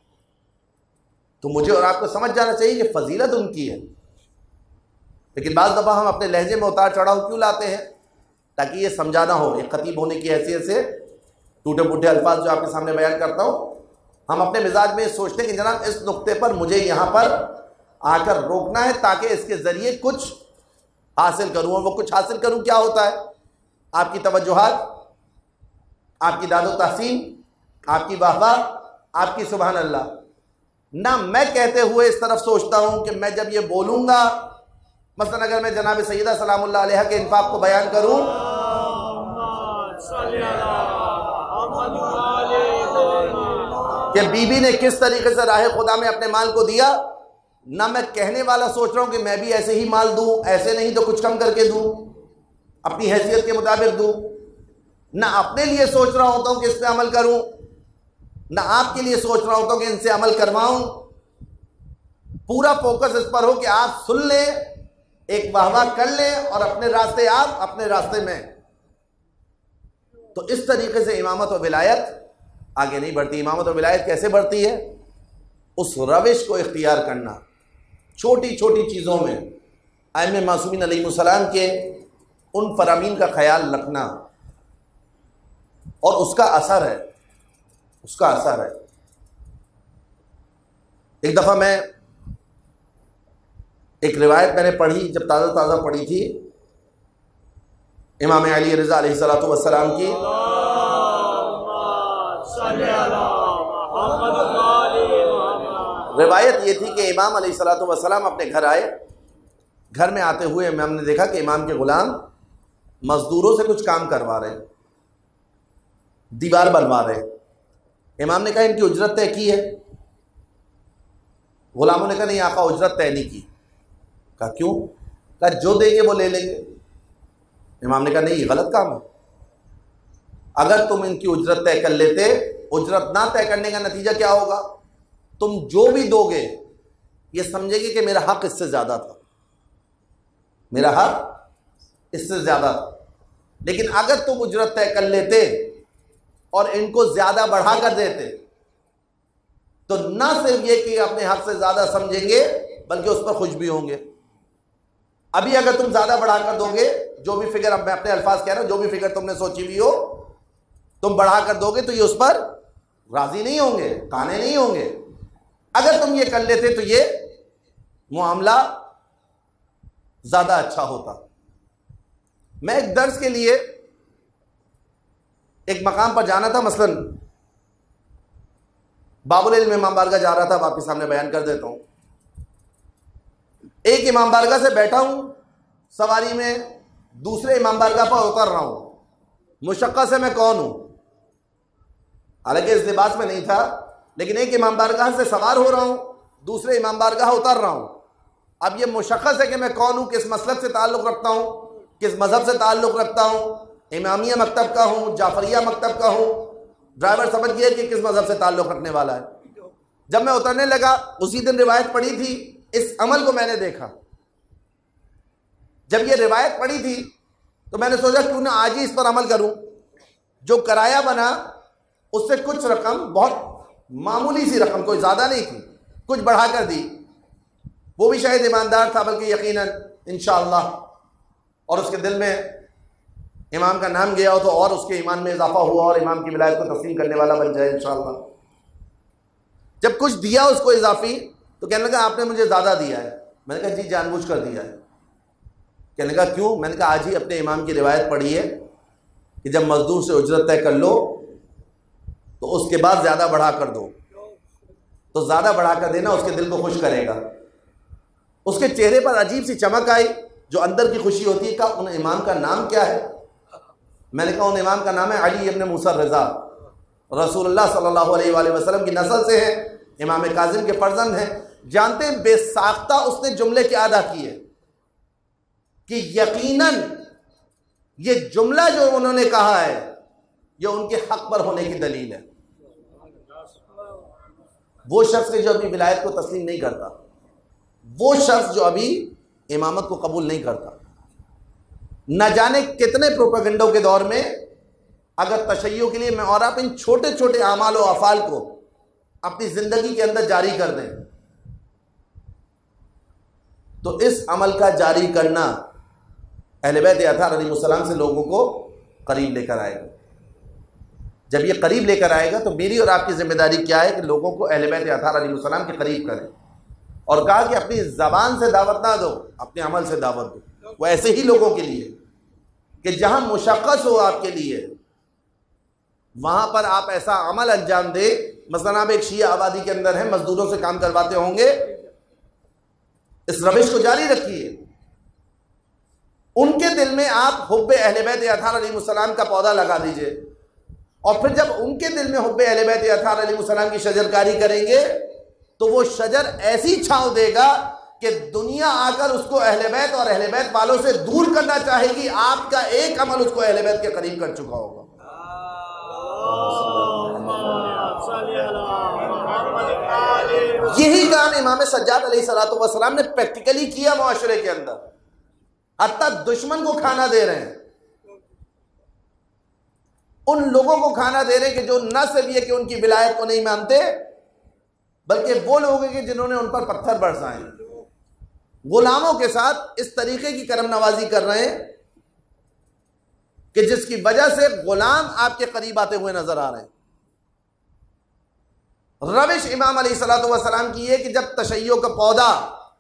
تو مجھے اور آپ کو سمجھ جانا چاہیے کہ فضیلت ان کی ہے۔ لیکن بعض دفعہ ہم اپنے لہجے میں اتار چڑھاؤ کیوں لاتے ہیں؟ تاکہ یہ سمجھانا ہو۔ ایک خطیب ہونے کی حیثیت سے ٹوٹے پھوٹے الفاظ جو آپ کے سامنے بیان کرتا ہوں، ہم اپنے مزاج میں سوچتے ہیں کہ جناب اس نقطے پر مجھے یہاں پر آ کر روکنا ہے تاکہ اس کے ذریعے کچھ حاصل کروں، اور وہ کچھ حاصل کروں کیا ہوتا ہے؟ آپ کی توجہات، آپ کی داد و تحسین، آپ کی واہ واہ، آپ کی سبحان اللہ۔ نہ میں کہتے ہوئے اس طرف سوچتا ہوں کہ میں جب یہ بولوں گا، مثلا اگر میں جناب سیدہ سلام اللہ علیہ کے انفاق کو بیان کروں، کہ بی بی نے کس طریقے سے راہ خدا میں اپنے مال کو دیا، نہ میں کہنے والا سوچ رہا ہوں کہ میں بھی ایسے ہی مال دوں، ایسے نہیں تو کچھ کم کر کے دوں، اپنی حیثیت کے مطابق دوں۔ نہ اپنے لیے سوچ رہا ہوتا ہوں کہ اس پہ عمل کروں، نہ آپ کے لیے سوچ رہا ہوتا ہوں کہ ان سے عمل کرواؤں۔ پورا فوکس اس پر ہو کہ آپ سن لیں، ایک واہ واہ کر لیں، اور اپنے راستے آپ، اپنے راستے میں۔ تو اس طریقے سے امامت و ولایت آگے نہیں بڑھتی۔ امامت و ولایت کیسے بڑھتی ہے؟ اس روش کو اختیار کرنا، چھوٹی چھوٹی چیزوں میں ائمہ معصومین علیہ السلام کے ان فرامین کا خیال رکھنا، اور اس کا اثر ہے، اس کا اثر ہے۔ ایک دفعہ میں ایک روایت میں نے پڑھی، جب تازہ تازہ پڑھی تھی، امام علی رضا علیہ الصلوۃ والسلام کی، روایت یہ تھی کہ امام علیہ الصلوۃ والسلام اپنے گھر آئے۔ گھر میں آتے ہوئے امام نے دیکھا کہ امام کے غلام مزدوروں سے کچھ کام کروا رہے، دیوار بنوا رہے۔ امام نے کہا ان کی اجرت طے کی ہے؟ غلاموں نے کہا نہیں آقا، اجرت طے نہیں کی۔ کہا کیوں؟ کہا جو دیں گے وہ لے لیں گے۔ امام نے کہا نہیں، یہ غلط کام ہے۔ اگر تم ان کی اجرت طے کر لیتے، اجرت نہ طے کرنے کا نتیجہ کیا ہوگا؟ تم جو بھی دو گے یہ سمجھے گے کہ میرا حق اس سے زیادہ تھا، میرا حق اس سے زیادہ تھا۔ لیکن اگر تم اجرت طے کر لیتے اور ان کو زیادہ بڑھا کر دیتے، تو نہ صرف یہ کہ اپنے حق سے زیادہ سمجھیں گے بلکہ اس پر خوش بھی ہوں گے۔ ابھی اگر تم زیادہ بڑھا کر دو گے، جو بھی فگر، اب میں اپنے الفاظ کہہ رہا ہوں، جو بھی فگر تم نے سوچی ہوئی ہو تم بڑھا کر دو گے تو یہ اس پر راضی نہیں ہوں گے، قانے نہیں ہوں گے۔ اگر تم یہ کر لیتے تو یہ معاملہ زیادہ اچھا ہوتا۔ میں ایک درس کے لیے ایک مقام پر جانا تھا، مثلا باب العلم امام بارگاہ جا رہا تھا، اب آپ کے سامنے بیان کر دیتا ہوں۔ ایک امام بارگاہ سے بیٹھا ہوں سواری میں، دوسرے امام بارگاہ پر اتر رہا ہوں۔ مشقت سے میں کون ہوں؟ حالانکہ اس لباس میں نہیں تھا، لیکن ایک امام بارگاہ سے سوار ہو رہا ہوں، دوسرے امام بارگاہ اتر رہا ہوں۔ اب یہ مشخص ہے کہ میں کون ہوں، کس مسلک سے تعلق رکھتا ہوں، کس مذہب سے تعلق رکھتا ہوں، امامیہ مکتب کا ہوں، جعفریہ مکتب کا ہوں۔ ڈرائیور سمجھ گیا کہ کس مذہب سے تعلق رکھنے والا ہے۔ جب میں اترنے لگا، اسی دن روایت پڑھی تھی، اس عمل کو میں نے دیکھا۔ جب یہ روایت پڑھی تھی تو میں نے سوچا کیوں نہ آج ہی اس پر عمل کروں۔ جو کرایہ بنا اس سے کچھ رقم، بہت معمولی سی رقم، کوئی زیادہ نہیں تھی، کچھ بڑھا کر دی۔ وہ بھی شاید ایماندار تھا، بلکہ یقیناً انشاءاللہ، اور اس کے دل میں امام کا نام گیا ہو تو اور اس کے ایمان میں اضافہ ہوا اور امام کی ولایت کو تسلیم کرنے والا بن جائے انشاءاللہ۔ جب کچھ دیا اس کو اضافی تو کہنے لگا آپ نے مجھے زیادہ دیا ہے۔ میں نے کہا جی جان بوجھ کر دیا ہے۔ کہنے لگا کیوں؟ میں نے کہا آج ہی اپنے امام کی روایت پڑھی ہے کہ جب مزدور سے اجرت طے کر لو تو اس کے بعد زیادہ بڑھا کر دو، تو زیادہ بڑھا کر دینا اس کے دل کو خوش کرے گا۔ اس کے چہرے پر عجیب سی چمک آئی، جو اندر کی خوشی ہوتی ہے۔ کہا ان امام کا نام کیا ہے؟ میں نے کہا ان امام کا نام ہے علی ابن موسیٰ الرضا۔ رسول اللہ صلی اللہ علیہ وآلہ وسلم کی نسل سے ہیں، امام کاظم کے فرزند ہیں، جانتے ہیں بے ساختہ اس نے جملے کیا ادا کیے کہ یقیناً یہ جملہ جو انہوں نے کہا ہے یہ ان کے حق پر ہونے کی دلیل ہے۔ وہ شخص جو ابھی ولایت کو تسلیم نہیں کرتا، وہ شخص جو ابھی امامت کو قبول نہیں کرتا، نہ جانے کتنے پروپیگنڈوں کے دور میں اگر تشیع کے لیے میں اور آپ ان چھوٹے چھوٹے اعمال و افعال کو اپنی زندگی کے اندر جاری کر دیں تو اس عمل کا جاری کرنا اہل بیت اطہار علیہ السلام سے لوگوں کو قریب لے کر آئے گا۔ جب یہ قریب لے کر آئے گا تو میری اور آپ کی ذمہ داری کیا ہے کہ لوگوں کو اہل بیت اطہار علیہ السلام کے قریب کریں، اور کہا کہ اپنی زبان سے دعوت نہ دو، اپنے عمل سے دعوت دو۔ وہ ایسے ہی لوگوں کے لیے کہ جہاں مشقت ہو آپ کے لیے وہاں پر آپ ایسا عمل انجام دے، مثلا آپ ایک شیعہ آبادی کے اندر ہیں، مزدوروں سے کام کرواتے ہوں گے، اس روش کو جاری رکھیے، ان کے دل میں آپ حب اہل بیت اطہار علیہ السلام کا پودا لگا دیجئے، اور پھر جب ان کے دل میں حب اہل بیت اطہار علیہ السلام کی شجرکاری کریں گے تو وہ شجر ایسی چھاؤں دے گا کہ دنیا آ کر اس کو اہل بیت اور اہل بیت والوں سے دور کرنا چاہے گی، آپ کا ایک عمل اس کو اہل بیت کے قریب کر چکا ہوگا۔ یہی کام امام سجاد علیہ السلام نے پریکٹیکلی کیا معاشرے کے اندر، حتیٰ دشمن کو کھانا دے رہے ہیں، ان لوگوں کو کھانا دے رہے ہیں کہ جو نہ صرف یہ کہ ان کی ولایت کو نہیں مانتے بلکہ وہ لوگ ہیں کہ جنہوں نے ان پر پتھر برسائے، غلاموں کے ساتھ اس طریقے کی کرم نوازی کر رہے ہیں کہ جس کی وجہ سے غلام آپ کے قریب آتے ہوئے نظر آ رہے ہیں۔ روش امام علیہ الصلوۃ والسلام کی یہ کہ جب تشیع کا پودا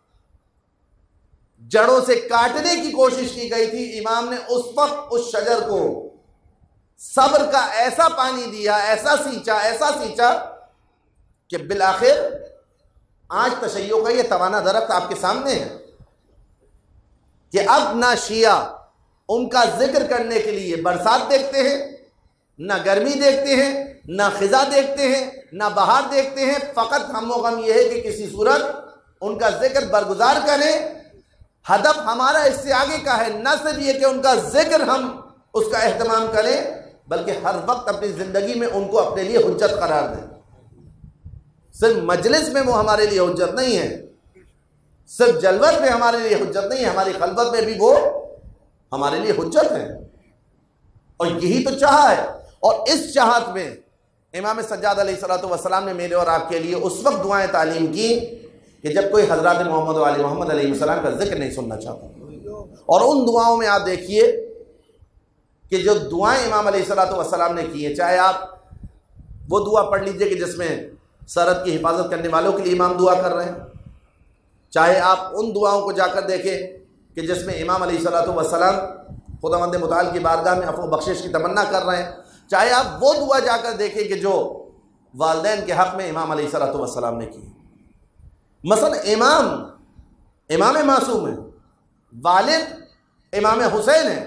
جڑوں سے کاٹنے کی کوشش کی گئی تھی، امام نے اس وقت اس شجر کو صبر کا ایسا پانی دیا، ایسا سینچا ایسا سینچا کہ بالآخر آج تشیع کا یہ توانا درخت آپ کے سامنے ہے کہ اب نہ شیعہ ان کا ذکر کرنے کے لیے برسات دیکھتے ہیں، نہ گرمی دیکھتے ہیں، نہ خزاں دیکھتے ہیں، نہ بہار دیکھتے ہیں، فقط ہم و غم یہ ہے کہ کسی صورت ان کا ذکر برگزار کریں۔ ہدف ہمارا اس سے آگے کا ہے، نہ صرف یہ کہ ان کا ذکر ہم اس کا اہتمام کریں بلکہ ہر وقت اپنی زندگی میں ان کو اپنے لیے حجت قرار دیں۔ صرف مجلس میں وہ ہمارے لیے حجت نہیں ہے، صرف جلوت میں ہمارے لیے حجت نہیں ہے، ہماری خلوت میں بھی وہ ہمارے لیے حجت ہے، اور یہی تو چاہا ہے۔ اور اس چاہت میں امام سجاد علیہ الصلوۃ والسلام نے میرے اور آپ کے لیے اس وقت دعائیں تعلیم کی کہ جب کوئی حضرات محمد و آل محمد علیہ السلام کا ذکر نہیں سننا چاہتا، اور ان دعاؤں میں آپ دیکھیے کہ جو دعائیں امام علیہ الصلوۃ والسلام نے کی ہیں، چاہے آپ وہ دعا پڑھ لیجئے کہ جس میں سرحد کی حفاظت کرنے والوں کے لیے امام دعا کر رہے ہیں، چاہے آپ ان دعاؤں کو جا کر دیکھیں کہ جس میں امام علیہ الصلوۃ والسلام خداوند متعال کی بارگاہ میں عفو و بخشش کی تمنا کر رہے ہیں، چاہے آپ وہ دعا جا کر دیکھیں کہ جو والدین کے حق میں امام علیہ الصلوۃ والسلام نے کی۔ مثلا امام امام معصوم ہے، والد امام حسین ہے،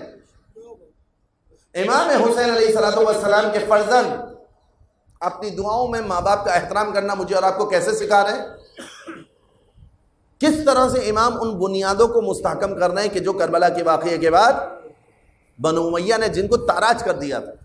امام حسین علیہ الصلوۃ والسلام کے فرزند اپنی دعاؤں میں ماں باپ کا احترام کرنا مجھے اور آپ کو کیسے سکھا رہے ہیں؟ کس طرح سے امام ان بنیادوں کو مستحکم کر رہے ہیں کہ جو کربلا کے واقعے کے بعد بنو امیہ نے جن کو تاراج کر دیا تھا۔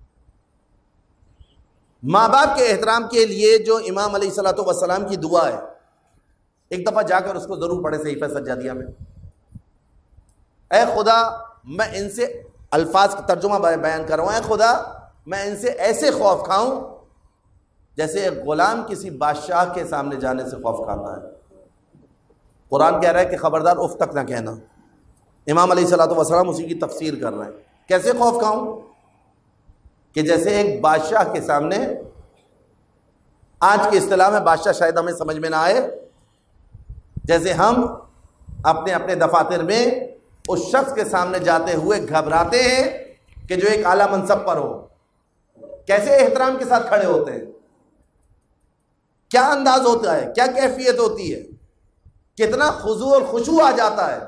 ماں باپ کے احترام کے لیے جو امام علیہ الصلوۃ والسلام کی دعا ہے، ایک دفعہ جا کر اس کو ضرور پڑھے صحیفہ سجادیہ میں، اے خدا میں ان سے الفاظ کا ترجمہ بیان کر رہا ہوں، اے خدا میں ان سے ایسے خوف کھاؤں جیسے ایک غلام کسی بادشاہ کے سامنے جانے سے خوف کھاتا ہے۔ قرآن کہہ رہا ہے کہ خبردار اف تک نہ کہنا، امام علیہ الصلوۃ والسلام اسی کی تفسیر کر رہے ہیں۔ کیسے خوف کھاؤں؟ کہ جیسے ایک بادشاہ کے سامنے، آج کی اصطلاح میں بادشاہ شاید ہمیں سمجھ میں نہ آئے، جیسے ہم اپنے اپنے دفاتر میں اس شخص کے سامنے جاتے ہوئے گھبراتے ہیں کہ جو ایک اعلیٰ منصب پر ہو، کیسے احترام کے ساتھ کھڑے ہوتے ہیں، کیا انداز ہوتا ہے، کیا کیفیت ہوتی ہے، کتنا خضوع اور خشوع آ جاتا ہے،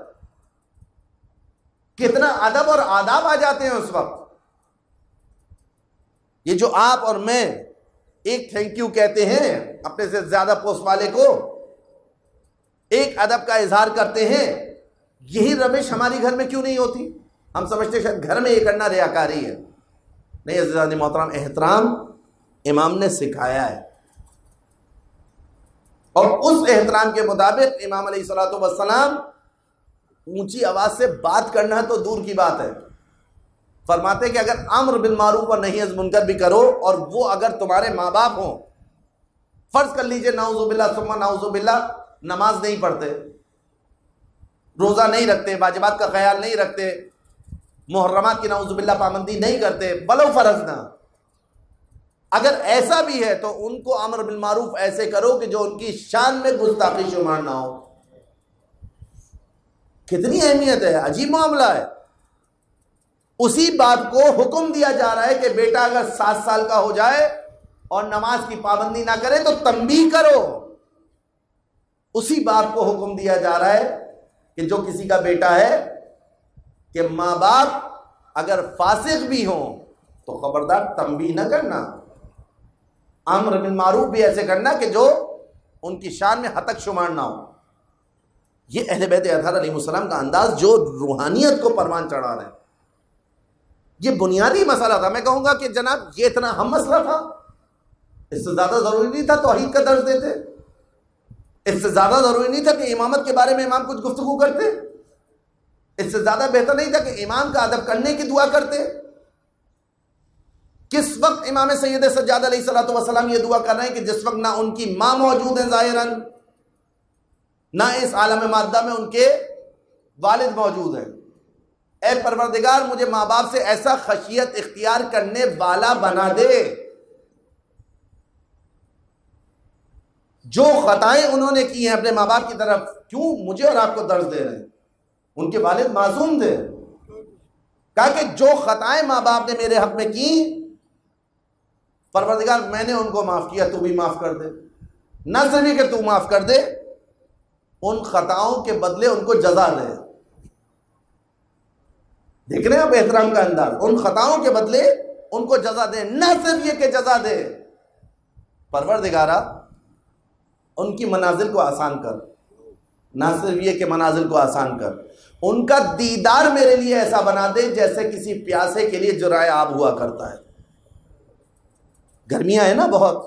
کتنا ادب اور آداب آ جاتے ہیں اس وقت۔ یہ جو آپ اور میں ایک تھینک یو کہتے ہیں اپنے سے زیادہ پوسٹ والے کو، ایک ادب کا اظہار کرتے ہیں، یہی روش ہماری گھر میں کیوں نہیں ہوتی؟ ہم سمجھتے ہیں شاید گھر میں یہ کرنا ریاکاری ہے. نہیں عزیزان محترم، احترام امام نے سکھایا ہے، اور اس احترام کے مطابق امام علیہ الصلوۃ والسلام اونچی آواز سے بات کرنا تو دور کی بات ہے. فرماتے کہ اگر امر بالمعروف اور نہی عن منکر بھی کرو، اور وہ اگر تمہارے ماں باپ ہوں، فرض کر لیجئے نعوذ باللہ ثم نعوذ باللہ نماز نہیں پڑھتے، روزہ نہیں رکھتے، واجبات کا خیال نہیں رکھتے، محرمات کی نعوذ باللہ پابندی نہیں کرتے، ولو فرضنا، اگر ایسا بھی ہے تو ان کو امر بالمعروف ایسے کرو کہ جو ان کی شان میں گستاخی شمار نہ ہو. کتنی اہمیت ہے، عجیب معاملہ ہے. اسی بات کو حکم دیا جا رہا ہے کہ بیٹا اگر سات سال کا ہو جائے اور نماز کی پابندی نہ کرے تو تنبیہ کرو. اسی بات کو حکم دیا جا رہا ہے کہ جو کسی کا بیٹا ہے کہ ماں باپ اگر فاسق بھی ہوں تو خبردار تنبیہ نہ کرنا، امر بالمعروف بھی ایسے کرنا کہ جو ان کی شان میں ہتک شمار نہ ہو. یہ اہل بیت اطہار علیہ السلام کا انداز جو روحانیت کو پروان چڑھا رہے ہیں. یہ بنیادی مسئلہ تھا. میں کہوں گا کہ جناب یہ اتنا اہم مسئلہ تھا، اس سے زیادہ ضروری نہیں تھا توحید کا درس دیتے، اس سے زیادہ ضروری نہیں تھا کہ امامت کے بارے میں امام کچھ گفتگو کرتے، اس سے زیادہ بہتر نہیں تھا کہ امام کا ادب کرنے کی دعا کرتے. کس وقت امام سید سجاد علیہ الصلوۃ والسلام یہ دعا کر رہے ہیں کہ جس وقت نہ ان کی ماں موجود ہیں ظاہراً، نہ اس عالم مادہ میں ان کے والد موجود ہیں. اے پروردگار مجھے ماں باپ سے ایسا خشیت اختیار کرنے والا بنا دے جو خطائیں انہوں نے کی ہیں اپنے ماں باپ کی طرف، کیوں مجھے اور آپ کو درس دے رہے ہیں؟ ان کے والد معصوم تھے. کہا کہ جو خطائیں ماں باپ نے میرے حق میں کی پروردگار میں نے ان کو معاف کیا، تو بھی معاف کر دے. نہ صرف یہ کہ تو معاف کر دے، ان خطاؤں کے بدلے ان کو جزا دے. دیکھ رہے ہیں آپ احترام کا انداز، ان خطاؤں کے بدلے ان کو جزا دے. نہ صرف یہ کہ جزا دے، پروردگارا ان کی منازل کو آسان کر. نہ صرف یہ کہ منازل کو آسان کر، ان کا دیدار میرے لیے ایسا بنا دے جیسے کسی پیاسے کے لیے جرائے آب ہوا کرتا ہے. گرمیاں ہیں نا بہت،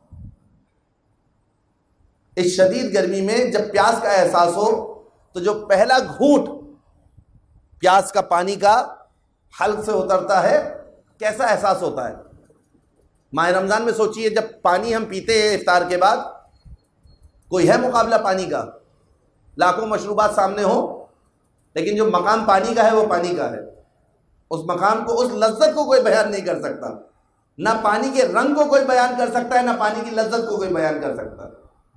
اس شدید گرمی میں جب پیاس کا احساس ہو تو جو پہلا گھونٹ پیاس کا پانی کا حلق سے اترتا ہے کیسا احساس ہوتا ہے. ماہ رمضان میں سوچئے جب پانی ہم پیتے ہیں افطار کے بعد، کوئی ہے مقابلہ پانی کا؟ لاکھوں مشروبات سامنے ہو، لیکن جو مقام پانی کا ہے وہ پانی کا ہے. اس مقام کو، اس لذت کو کوئی بیان نہیں کر سکتا. نہ پانی کے رنگ کو کوئی بیان کر سکتا ہے، نہ پانی کی لذت کو کوئی بیان کر سکتا.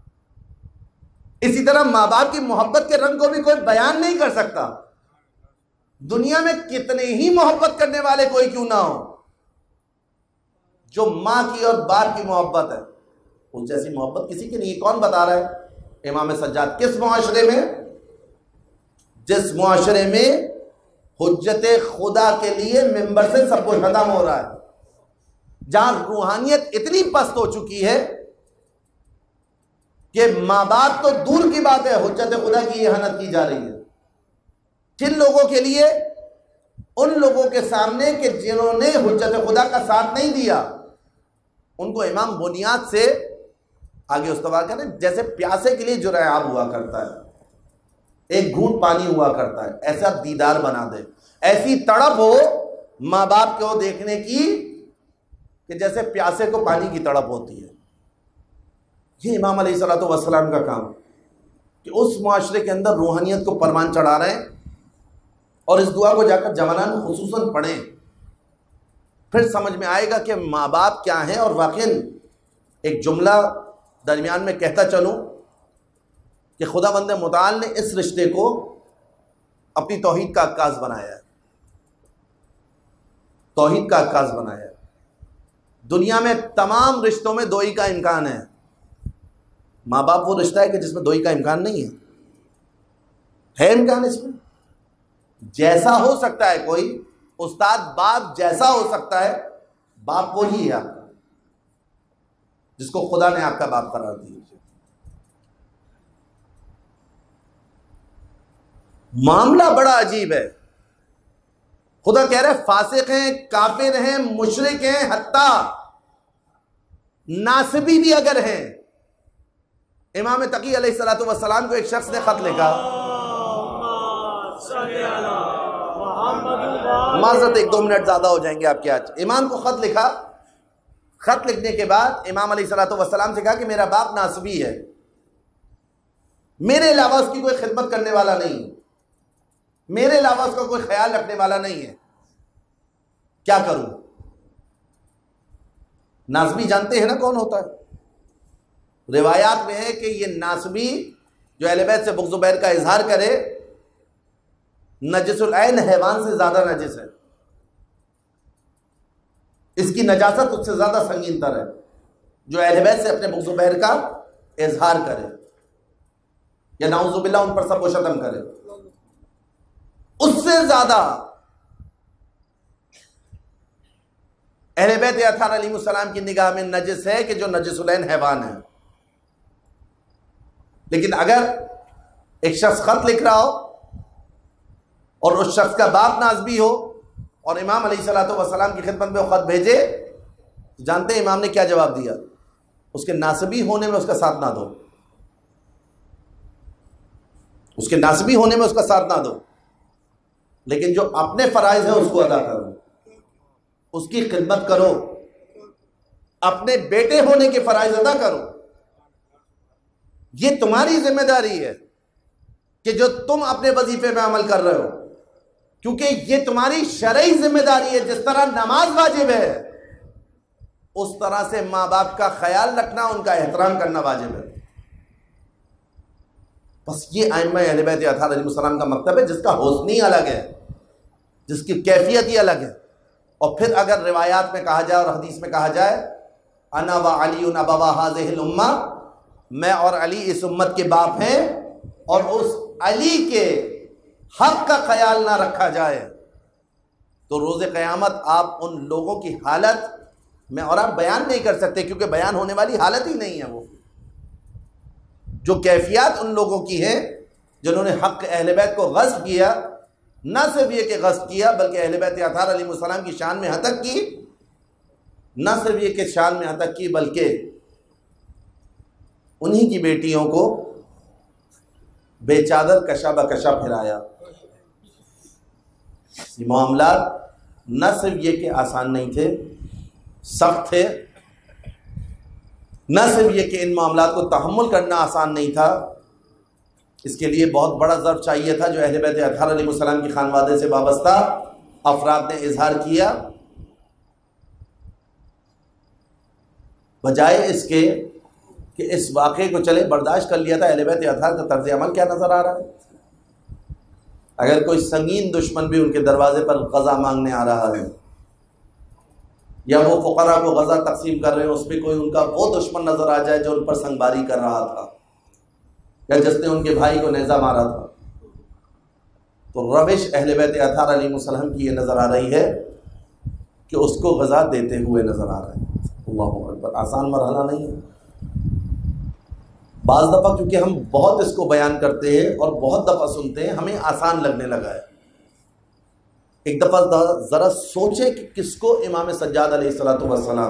اسی طرح ماں باپ کی محبت کے رنگ کو بھی کوئی بیان نہیں کر سکتا. دنیا میں کتنے ہی محبت کرنے والے کوئی کیوں نہ ہو، جو ماں کی اور باپ کی محبت ہے اس جیسی محبت کسی کی نہیں. کون بتا رہا ہے؟ امام سجاد. کس معاشرے میں؟ جس معاشرے میں حجت خدا کے لیے ممبر سے سب کچھ ختم ہو رہا ہے، جہاں روحانیت اتنی پست ہو چکی ہے کہ ماں باپ تو دور کی بات ہے، حجت خدا کی اہانت کی جا رہی ہے. کن لوگوں کے لیے؟ ان لوگوں کے سامنے کہ جنہوں نے حجت خدا کا ساتھ نہیں دیا. ان کو امام بنیاد سے آگے استوار کریں جیسے پیاسے کے لیے جرائے آب ہوا کرتا ہے، ایک گھونٹ پانی ہوا کرتا ہے، ایسا دیدار بنا دے، ایسی تڑپ ہو ماں باپ کو دیکھنے کی کہ جیسے پیاسے کو پانی کی تڑپ ہوتی ہے. یہ امام علیہ الصلوۃ والسلام کا کام کہ اس معاشرے کے اندر روحانیت کو پروان چڑھا رہے ہیں. اور اس دعا کو جا کر جوانان خصوصاً پڑھیں، پھر سمجھ میں آئے گا کہ ماں باپ کیا ہیں. اور واقعاً ایک جملہ درمیان میں کہتا چلوں کہ خداوند متعال نے اس رشتے کو اپنی توحید کا عکاس بنایا ہے، توحید کا عکاس بنایا ہے. دنیا میں تمام رشتوں میں دوئی کا امکان ہے. ماں باپ وہ رشتہ ہے کہ جس میں دوئی کا امکان نہیں ہے. ہے امکان اس میں؟ جیسا ہو سکتا ہے کوئی استاد باپ جیسا ہو سکتا ہے، باپ وہی ہے آپ کا جس کو خدا نے آپ کا باپ قرار دیا. معاملہ بڑا عجیب ہے. خدا کہہ رہا ہے فاسق ہیں، کافر ہیں، مشرک ہیں، حتیٰ ناسبی بھی اگر ہیں. امام تقی علیہ الصلوۃ والسلام کو ایک شخص نے خط لکھا. معذرت ایک دو منٹ زیادہ ہو جائیں گے آپ کے آج. امام کو خط لکھا. خط لکھنے کے بعد امام علیہ الصلوۃ والسلام سے کہا کہ میرا باپ ناسبی ہے، میرے علاوہ اس کی کوئی خدمت کرنے والا نہیں، میرے علاوہ اس کا کوئی خیال رکھنے والا نہیں ہے، کیا کروں؟ ناسبی جانتے ہیں نا کون ہوتا ہے؟ روایات میں ہے کہ یہ ناسبی جو اہل بیت سے بغض و بیر کا اظہار کرے نجس العین حیوان سے زیادہ نجس ہے، اس کی نجاست اس سے زیادہ سنگین تر ہے. جو اہل بیت سے اپنے بغض و بیر کا اظہار کرے یا نعوذ باللہ ان پر سب و شتم کرے، اس سے زیادہ اہل بیت اطہار علیہ السلام کی نگاہ میں نجس ہے کہ جو نجس العین حیوان ہے. لیکن اگر ایک شخص خط لکھ رہا ہو اور اس شخص کا باپ ناسبی ہو اور امام علیہ الصلوۃ والسلام کی خدمت میں وہ خط بھیجے، جانتے ہیں امام نے کیا جواب دیا؟ اس کے ناسبی ہونے میں اس کا ساتھ نہ دو، اس کے ناسبی ہونے میں اس کا ساتھ نہ دو، لیکن جو اپنے فرائض ہیں اس کو ادا کرو، اس کی خدمت کرو، اپنے بیٹے ہونے کے فرائض ادا کرو. یہ تمہاری ذمہ داری ہے کہ جو تم اپنے وظیفے میں عمل کر رہے ہو، کیونکہ یہ تمہاری شرعی ذمہ داری ہے. جس طرح نماز واجب ہے اس طرح سے ماں باپ کا خیال رکھنا، ان کا احترام کرنا واجب ہے. بس یہ ائمہ اہل بیت اطہار علیہ السلام کا مکتب ہے جس کا حسن ہی الگ ہے، جس کی کیفیت ہی الگ ہے. اور پھر اگر روایات میں کہا جائے اور حدیث میں کہا جائے انا و علی ابوا هذه الامہ، میں اور علی اس امت کے باپ ہیں، اور اس علی کے حق کا خیال نہ رکھا جائے تو روز قیامت آپ ان لوگوں کی حالت میں اور آپ بیان نہیں کر سکتے، کیونکہ بیان ہونے والی حالت ہی نہیں ہے. وہ جو کیفیات ان لوگوں کی ہیں جنہوں نے حق اہل بیت کو غصب کیا، نہ صرف یہ کہ غصب کیا بلکہ اہل بیت اطہار علیہ السلام کی شان میں ہتک کی، نہ صرف یہ کہ شان میں ہتک کی بلکہ انہی کی بیٹیوں کو بے چادر کشا بکشا پھرایا. یہ معاملات نہ صرف یہ کہ آسان نہیں تھے، سخت تھے، نہ صرف یہ کہ ان معاملات کو تحمل کرنا آسان نہیں تھا، اس کے لیے بہت بڑا ظرف چاہیے تھا جو اہل بیت اطہار علیہ السلام کی خانوادے سے وابستہ افراد نے اظہار کیا. بجائے اس کے کہ اس واقعے کو چلے برداشت کر لیا تھا، اہل بیت اطہار کا طرز عمل کیا نظر آ رہا ہے. اگر کوئی سنگین دشمن بھی ان کے دروازے پر غذا مانگنے آ رہا ہے، یا وہ فقراء کو غذا تقسیم کر رہے ہیں، اس پہ کوئی ان کا وہ دشمن نظر آ جائے جو ان پر سنگباری کر رہا تھا یا جس نے ان کے بھائی کو نیزہ مارا تھا، تو روش اہل بیت اطہار علیہ السلام کی یہ نظر آ رہی ہے کہ اس کو غذا دیتے ہوئے نظر آ رہے ہیں. اللہ اکبر. آسان مرحلہ نہیں ہے. بعض دفعہ کیونکہ ہم بہت اس کو بیان کرتے ہیں اور بہت دفعہ سنتے ہیں، ہمیں آسان لگنے لگا ہے. ایک دفعہ ذرا سوچیں کہ کس کو امام سجاد علیہ الصلوۃ والسلام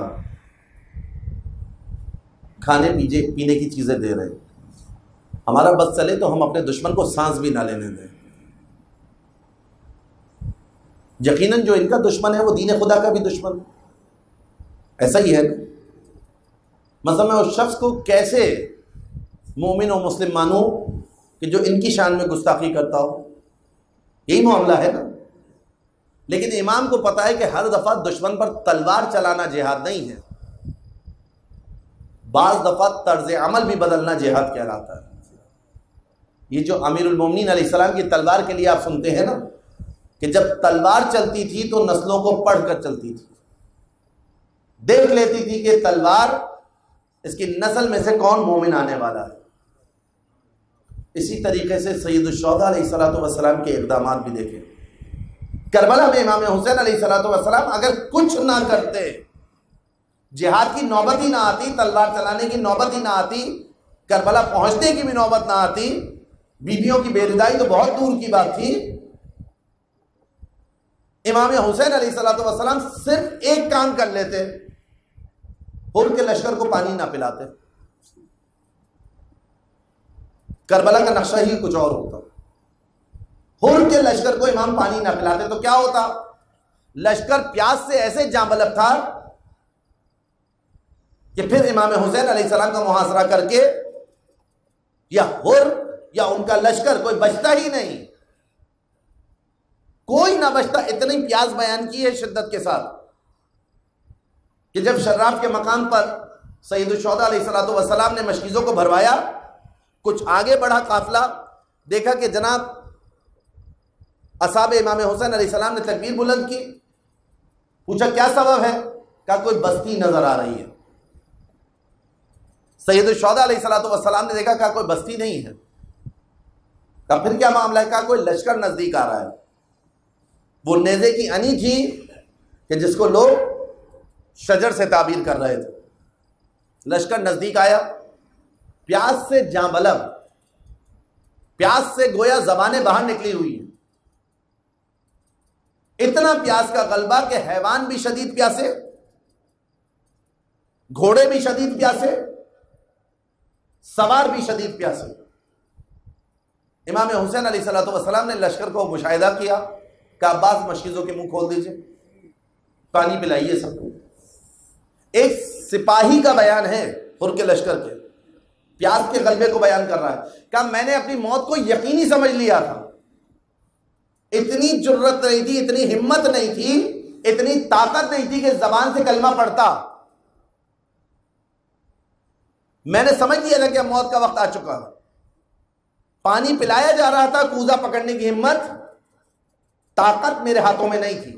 کھانے پیجے پینے کی چیزیں دے رہے ہیں. ہمارا بس چلے تو ہم اپنے دشمن کو سانس بھی نہ لینے دیں. یقیناً جو ان کا دشمن ہے وہ دین خدا کا بھی دشمن ہے. ایسا ہی ہے نا. مثلا میں اس شخص کو کیسے مومن و مسلم مانوں کہ جو ان کی شان میں گستاخی کرتا ہو؟ یہی معاملہ ہے نا. لیکن امام کو پتا ہے کہ ہر دفعہ دشمن پر تلوار چلانا جہاد نہیں ہے، بعض دفعہ طرز عمل بھی بدلنا جہاد کہلاتا ہے. یہ جو امیر المومنین علیہ السلام کی تلوار کے لیے آپ سنتے ہیں نا کہ جب تلوار چلتی تھی تو نسلوں کو پڑھ کر چلتی تھی، دیکھ لیتی تھی کہ تلوار اس کی نسل میں سے کون مومن آنے والا ہے. اسی طریقے سے سید الشہداء علیہ الصلوۃ والسلام کے اقدامات بھی دیکھیں. کربلا میں امام حسین علیہ الصلوۃ والسلام اگر کچھ نہ کرتے جہاد کی نوبت ہی نہ آتی، تلوار چلانے کی نوبت ہی نہ آتی، کربلا پہنچنے کی بھی نوبت نہ آتی، بیویوں کی بے ردائی تو بہت دور کی بات تھی، امام حسین علیہ الصلوۃ والسلام صرف ایک کام کر لیتے، حر کے لشکر کو پانی نہ پلاتے۔ کربلا کا نقشہ ہی کچھ اور ہوتا، حر کے لشکر کو امام پانی نہ پلاتے تو کیا ہوتا؟ لشکر پیاس سے ایسے جاں بلب تھا کہ پھر امام حسین علیہ السلام کا محاصرہ کر کے یا حر یا ان کا لشکر کوئی بچتا ہی نہیں، کوئی نہ بچتا۔ اتنی پیاس بیان کی ہے شدت کے ساتھ کہ جب شراف کے مقام پر سید الشہداء علیہ الصلوۃ والسلام نے مشکیزوں کو بھروایا، کچھ آگے بڑھا قافلہ، دیکھا کہ جناب اصحاب امام حسین علیہ السلام نے تکبیر بلند کی، پوچھا کیا سبب ہے؟ کہا کوئی بستی نظر آ رہی ہے۔ سید الشہداء علیہ الصلوۃ والسلام نے دیکھا، کہا کوئی بستی نہیں ہے۔ کہا پھر کیا معاملہ ہے؟ کہا کوئی لشکر نزدیک آ رہا ہے۔ وہ نیزے کی انی تھی کہ جس کو لوگ شجر سے تعبیر کر رہے تھے۔ لشکر نزدیک آیا، پیاس سے جاں بلب، پیاس سے گویا زبانیں باہر نکلی ہوئی ہیں، اتنا پیاس کا غلبہ کہ حیوان بھی شدید پیاسے، گھوڑے بھی شدید پیاسے، سوار بھی شدید پیاسے۔ امام حسین علیہ الصلوۃ والسلام نے لشکر کو مشاہدہ کیا کہ عباس مشکیزوں کے منہ کھول دیجئے، پانی پلائیے سب کو۔ ایک سپاہی کا بیان ہے حر کے لشکر کے، پیاس کے غلبے کو بیان کر رہا ہے۔ کہ میں نے اپنی موت کو یقینی سمجھ لیا تھا، اتنی جرت نہیں تھی، اتنی ہمت نہیں تھی، اتنی طاقت نہیں تھی کہ زبان سے کلمہ پڑھتا۔ میں نے سمجھ لیا تھا کہ اب موت کا وقت آ چکا، پانی پلایا جا رہا تھا، کوزہ پکڑنے کی ہمت، طاقت میرے ہاتھوں میں نہیں تھی۔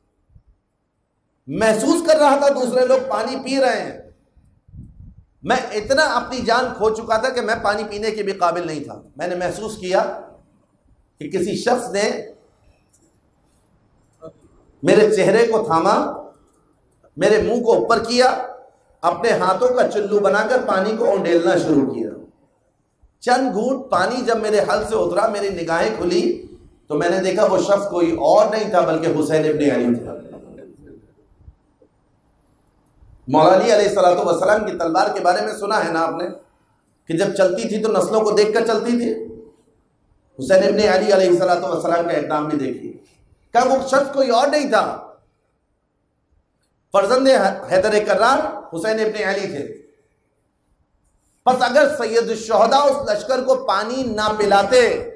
محسوس کر رہا تھا دوسرے لوگ پانی پی رہے ہیں، میں اتنا اپنی جان کھو چکا تھا کہ میں پانی پینے کے بھی قابل نہیں تھا۔ میں نے محسوس کیا کہ کسی شخص نے میرے چہرے کو تھاما، میرے منہ کو اوپر کیا، اپنے ہاتھوں کا چلو بنا کر پانی کو اونڈیلنا شروع کیا۔ چند گھونٹ پانی جب میرے حلق سے اترا، میری نگاہیں کھلی تو میں نے دیکھا وہ شخص کوئی اور نہیں تھا بلکہ حسین ابن علی تھا۔ مولا علی علیہ الصلوۃ والسلام کی تلوار کے بارے میں سنا ہے نا آپ نے کہ جب چلتی تھی تو نسلوں کو دیکھ کر چلتی تھی۔ حسین ابن علی علیہ الصلوۃ والسلام کا اقدام بھی دیکھیے کہ وہ شخص کوئی اور نہیں تھا، فرزند حیدر کرار حسین ابن علی تھے۔ پس اگر سید الشہداء اس لشکر کو پانی نہ پلاتے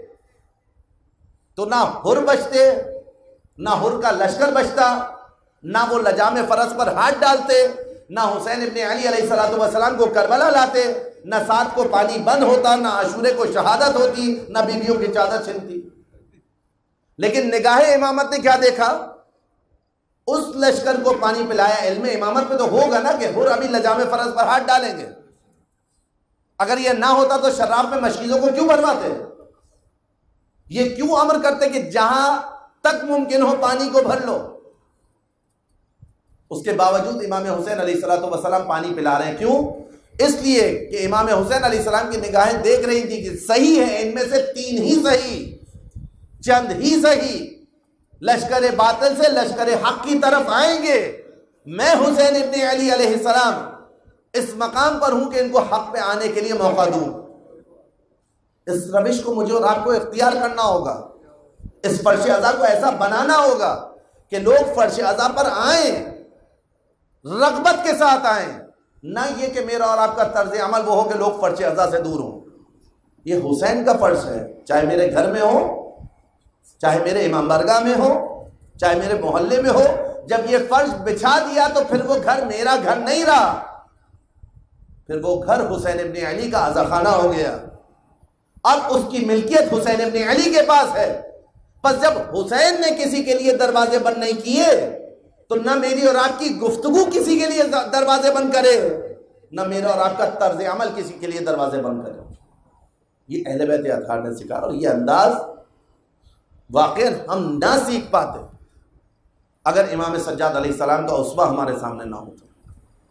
تو نہ حر بچتے، نہ حر کا لشکر بچتا، نہ وہ لجام فرس پر ہاتھ ڈالتے، نہ حسین ابن علی علیہ الصلوۃ والسلام کو کربلا لاتے، نہ سات کو پانی بند ہوتا، نہ عاشورے کو شہادت ہوتی، نہ بیویوں کی چادر چھنتی۔ لیکن نگاہ امامت نے کیا دیکھا؟ اس لشکر کو پانی پلایا۔ علم امامت میں تو ہوگا نا کہ حر ابھی لجام فرس پر ہاتھ ڈالیں گے۔ اگر یہ نہ ہوتا تو شراب میں مشکیزوں کو کیوں بھرواتے؟ یہ کیوں امر کرتے کہ جہاں تک ممکن ہو پانی کو بھر لو؟ اس کے باوجود امام حسین علیہ الصلوۃ والسلام پانی پلا رہے ہیں۔ کیوں؟ اس لیے کہ امام حسین علیہ السلام کی نگاہیں دیکھ رہی تھی کہ صحیح ہے، ان میں سے تین ہی صحیح، چند ہی صحیح لشکر باطل سے لشکر حق کی طرف آئیں گے۔ میں حسین ابن علی علیہ السلام اس مقام پر ہوں کہ ان کو حق پہ آنے کے لیے موقع دوں۔ اس روش کو مجھے اور آپ کو اختیار کرنا ہوگا، اس فرش عزا کو ایسا بنانا ہوگا کہ لوگ فرش عزا پر آئیں، رغبت کے ساتھ آئیں، نہ یہ کہ میرا اور آپ کا طرز عمل وہ ہو کہ لوگ فرش عزا سے دور ہوں۔ یہ حسین کا فرش ہے، چاہے میرے گھر میں ہو، چاہے میرے امام بارگاہ میں ہو، چاہے میرے محلے میں ہو۔ جب یہ فرش بچھا دیا تو پھر وہ گھر میرا گھر نہیں رہا، پھر وہ گھر حسین ابن علی کا عزاخانہ ہو گیا۔ اب اس کی ملکیت حسین ابن علی کے پاس ہے۔ پس جب حسین نے کسی کے لیے دروازے بند نہیں کیے تو نہ میری اور آپ کی گفتگو کسی کے لیے دروازے بند کرے، نہ میرا اور آپ کا طرز عمل کسی کے لیے دروازے بند کرے۔ یہ اہل بیت اطہار نے سکھا، اور یہ انداز واقعا ہم نہ سیکھ پاتے اگر امام سجاد علیہ السلام کا اسوہ ہمارے سامنے نہ ہوتا۔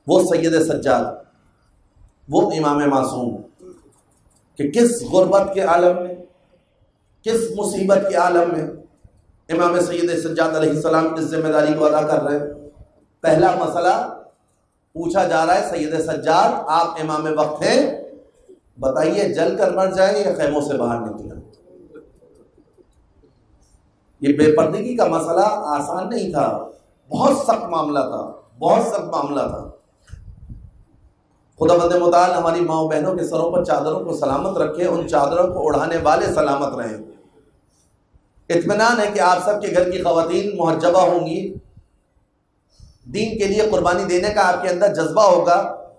وہ سید سجاد، وہ امام معصوم، کہ کس غربت کے عالم میں، کس مصیبت کے عالم میں امام سید سجاد علیہ السلام اس ذمہ داری کو ادا کر رہے ہیں۔ پہلا مسئلہ پوچھا جا رہا ہے، سید سجاد آپ امام وقت ہیں، بتائیے جل کر مر جائیں یا خیموں سے باہر نکلیں؟ یہ بے پردگی کا مسئلہ آسان نہیں تھا، بہت سخت معاملہ تھا، بہت سخت معاملہ تھا۔ خدا بند متعال ہماری ماؤں بہنوں کے سروں پر چادروں کو سلامت رکھے، ان چادروں کو اڑانے والے سلامت رہیں۔ اطمینان ہے کہ آپ سب کے گھر کی خواتین محجبہ ہوں گی، دین کے لیے قربانی دینے کا آپ کے اندر جذبہ ہوگا۔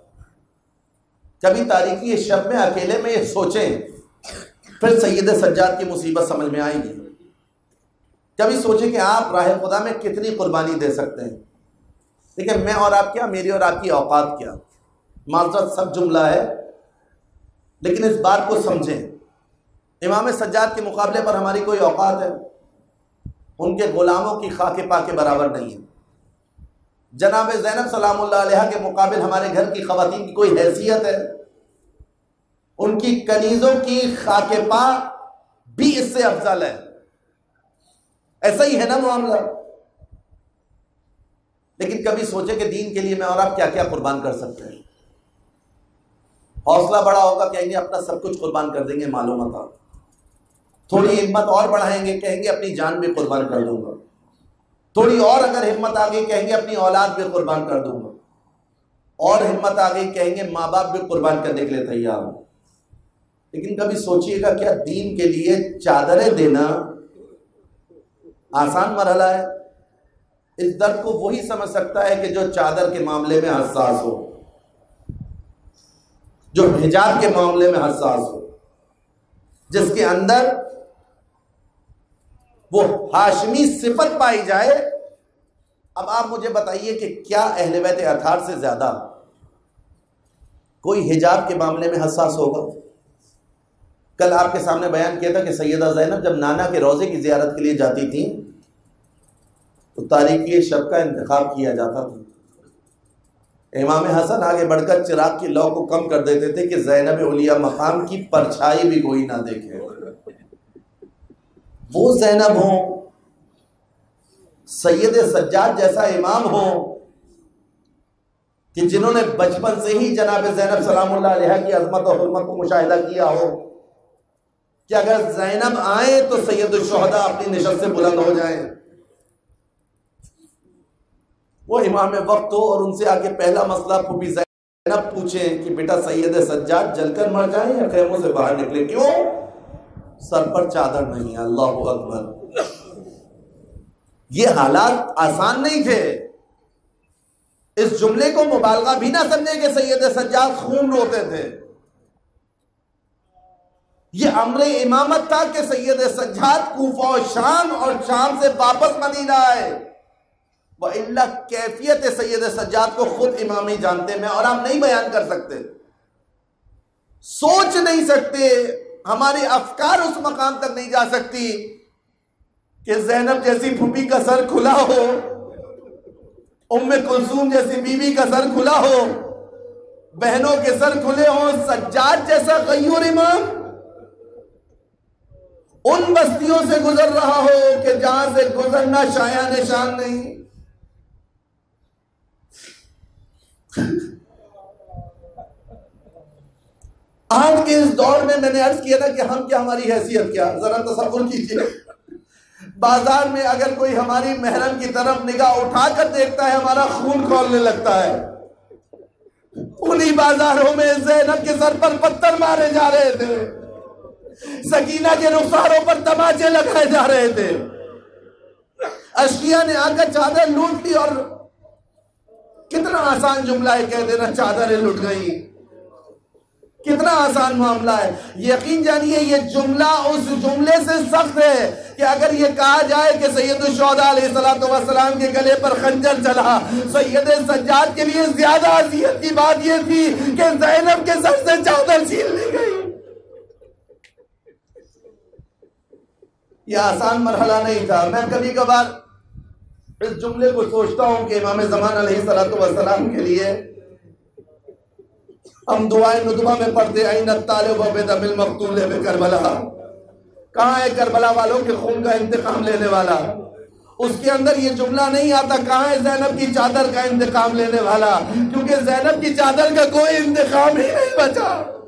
کبھی تاریکی شب میں اکیلے میں یہ سوچیں، پھر سید سجاد کی مصیبت سمجھ میں آئے گی۔ کبھی سوچیں کہ آپ راہ خدا میں کتنی قربانی دے سکتے ہیں۔ دیکھیں، میں اور آپ کیا، میری اور آپ کی اوقات کیا، معذرت سب جملہ ہے، لیکن اس بات کو سمجھیں، امام سجاد کے مقابلے پر ہماری کوئی اوقات ہے؟ ان کے غلاموں کی خاک پا کے برابر نہیں ہے۔ جناب زینب سلام اللہ علیہ کے مقابل ہمارے گھر کی خواتین کی کوئی حیثیت ہے؟ ان کی کنیزوں کی خاک پا بھی اس سے افضل ہے۔ ایسا ہی ہے نا معاملہ۔ لیکن کبھی سوچے کہ دین کے لیے میں اور آپ کیا کیا قربان کر سکتے ہیں۔ حوصلہ بڑا ہوگا، کہیں گے اپنا سب کچھ قربان کر دیں گے، معلومات آپ تھوڑی ہمت اور بڑھائیں گے، کہیں گے اپنی جان بھی قربان کر دوں گا، تھوڑی اور اگر ہمت آ گئی کہیں گے اپنی اولاد بھی قربان کر دوں گا، اور ہمت آ گئی کہیں گے ماں باپ بھی قربان کرنے کے لیے تیار ہوں۔ لیکن کبھی سوچئے گا، کیا دین کے لیے چادریں دینا آسان مرحلہ ہے؟ اس درد کو وہی سمجھ سکتا ہے کہ جو چادر کے معاملے میں حساس ہو، جو حجاب کے معاملے میں حساس ہو، جس کے اندر وہ ہاشمی صفت پائی جائے۔ اب آپ مجھے بتائیے کہ کیا اہل بیت اطہار سے زیادہ کوئی حجاب کے معاملے میں حساس ہوگا؟ کل آپ کے سامنے بیان کیا تھا کہ سیدہ زینب جب نانا کے روضے کی زیارت کے لیے جاتی تھیں تو تاریکی شب کا انتخاب کیا جاتا تھا۔ امام حسن آگے بڑھ کر چراغ کی لو کو کم کر دیتے تھے کہ زینب اولیاء مقام کی پرچھائی بھی کوئی نہ دیکھے۔ وہ زینب ہوں، سید سجاد جیسا امام ہوں کہ جنہوں نے بچپن سے ہی جناب زینب سلام اللہ علیہ کی عظمت اور حرمت کو مشاہدہ کیا ہو کہ اگر زینب آئیں تو سید الشہداء اپنی نشست سے بلند ہو جائیں۔ وہ امام وقت ہو اور ان سے آگے پہلا مسئلہ پھوپھی زینب پوچھیں کہ بیٹا سید سجاد جل کر مر جائیں یا خیموں سے باہر نکلے؟ کیوں؟ سر پر چادر نہیں ہے۔ اللہ اکبر۔ یہ حالات آسان نہیں تھے۔ اس جملے کو مبالغہ بھی نہ سمجھے کہ سید سجاد خون روتے تھے۔ یہ امر امامت تھا کہ سید سجاد کوفہ و شام اور شام سے واپس مدینہ آئے۔ وَإِلَّا کیفیت سید سجاد کو خود امام ہی جانتے، میں اور آپ نہیں بیان کر سکتے، سوچ نہیں سکتے، ہمارے افکار اس مقام تک نہیں جا سکتی کہ زینب جیسی پھوپھی کا سر کھلا ہو، ام کلثوم جیسی بیوی کا سر کھلا ہو، بہنوں کے سر کھلے ہوں، سجاد جیسا غیور امام ان بستیوں سے گزر رہا ہو کہ جہاں سے گزرنا شایع نشان نہیں۔ آج کے اس دور میں میں نے عرض کیا نا کہ ہم کیا، ہماری حیثیت کیا، ذرا تصور کیجئے، بازار میں اگر کوئی ہماری محرم کی طرف نگاہ اٹھا کر دیکھتا ہے ہمارا خون کھولنے لگتا ہے۔ انہی بازاروں میں زینب کے سر پر پتھر مارے جا رہے تھے، سکینہ کے رخساروں پر تماچے لگائے جا رہے تھے، اشقیاء نے آ کر چادر لوٹ لی، اور کتنا آسان جملہ ہے کہہ دینا چادریں لٹ گئی، کتنا آسان معاملہ ہے۔ یقین جانیے یہ جملہ اس جملے سے سخت ہے کہ اگر یہ کہا جائے کہ سید الشہداء علیہ السلام کے گلے پر خنجر چلا، سید سجاد کے لیے زیادہ اذیت کی بات یہ تھی کہ زینب کے سر سے چادر چھین لی گئی۔ یہ آسان مرحلہ نہیں تھا۔ میں کبھی کبھار اس جملے کو سوچتا ہوں کہ امام زمان علیہ السلام کے لیے ہم دعائیں ندبہ میں پڑھتے ہیں این الطالب بدم المقتول بکربلا، کہاں ہے کربلا والوں کے خون کا انتقام لینے والا؟ اس کے اندر یہ جملہ نہیں آتا کہاں ہے زینب کی چادر کا انتقام لینے والا، کیونکہ زینب کی چادر کا کوئی انتقام ہی نہیں بچا۔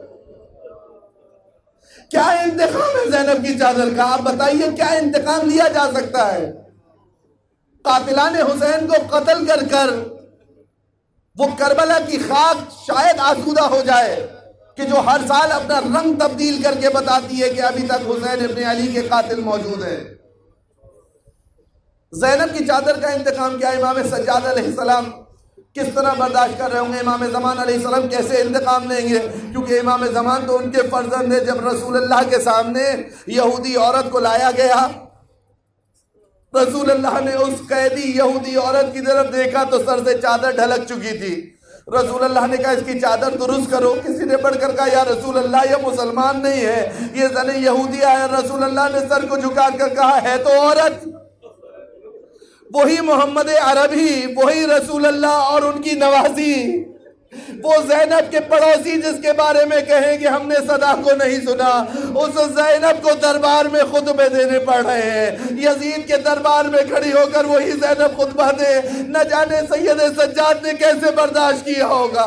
کیا انتقام ہے زینب کی چادر کا؟ آپ بتائیے کیا انتقام لیا جا سکتا ہے؟ قاتلان حسین کو قتل کر کر وہ کربلا کی خاک شاید آسودہ ہو جائے کہ جو ہر سال اپنا رنگ تبدیل کر کے بتاتی ہے کہ ابھی تک حسین ابن علی کے قاتل موجود ہیں۔ زینب کی چادر کا انتقام کیا؟ امام سجاد علیہ السلام کس طرح برداشت کر رہے ہوں گے؟ امام زمان علیہ السلام کیسے انتقام لیں گے؟ کیونکہ امام زمان تو ان کے فرزند ہیں۔ جب رسول اللہ کے سامنے یہودی عورت کو لایا گیا، رسول اللہ نے اس قیدی یہودی عورت کی طرف دیکھا تو سر سے چادر ڈھلک چکی تھی۔ رسول اللہ نے کہا اس کی چادر درست کرو۔ کسی نے بڑھ کر کہا یا رسول اللہ یہ مسلمان نہیں ہے، یہ زن یہودی ہے۔ رسول اللہ نے سر کو جھکا کر کہا ہے تو عورت، وہی محمد عربی، وہی رسول اللہ اور ان کی نوازی، وہ زینب کے پڑوسی جس کے بارے میں کہیں کہ ہم نے صدا کو نہیں سنا، اس زینب کو دربار میں خطبے دینے پڑ رہے ہیں۔ یزید کے دربار میں کھڑی ہو کر وہی زینب خطبہ دے، نہ جانے سید سجاد نے کیسے برداشت کیا ہوگا۔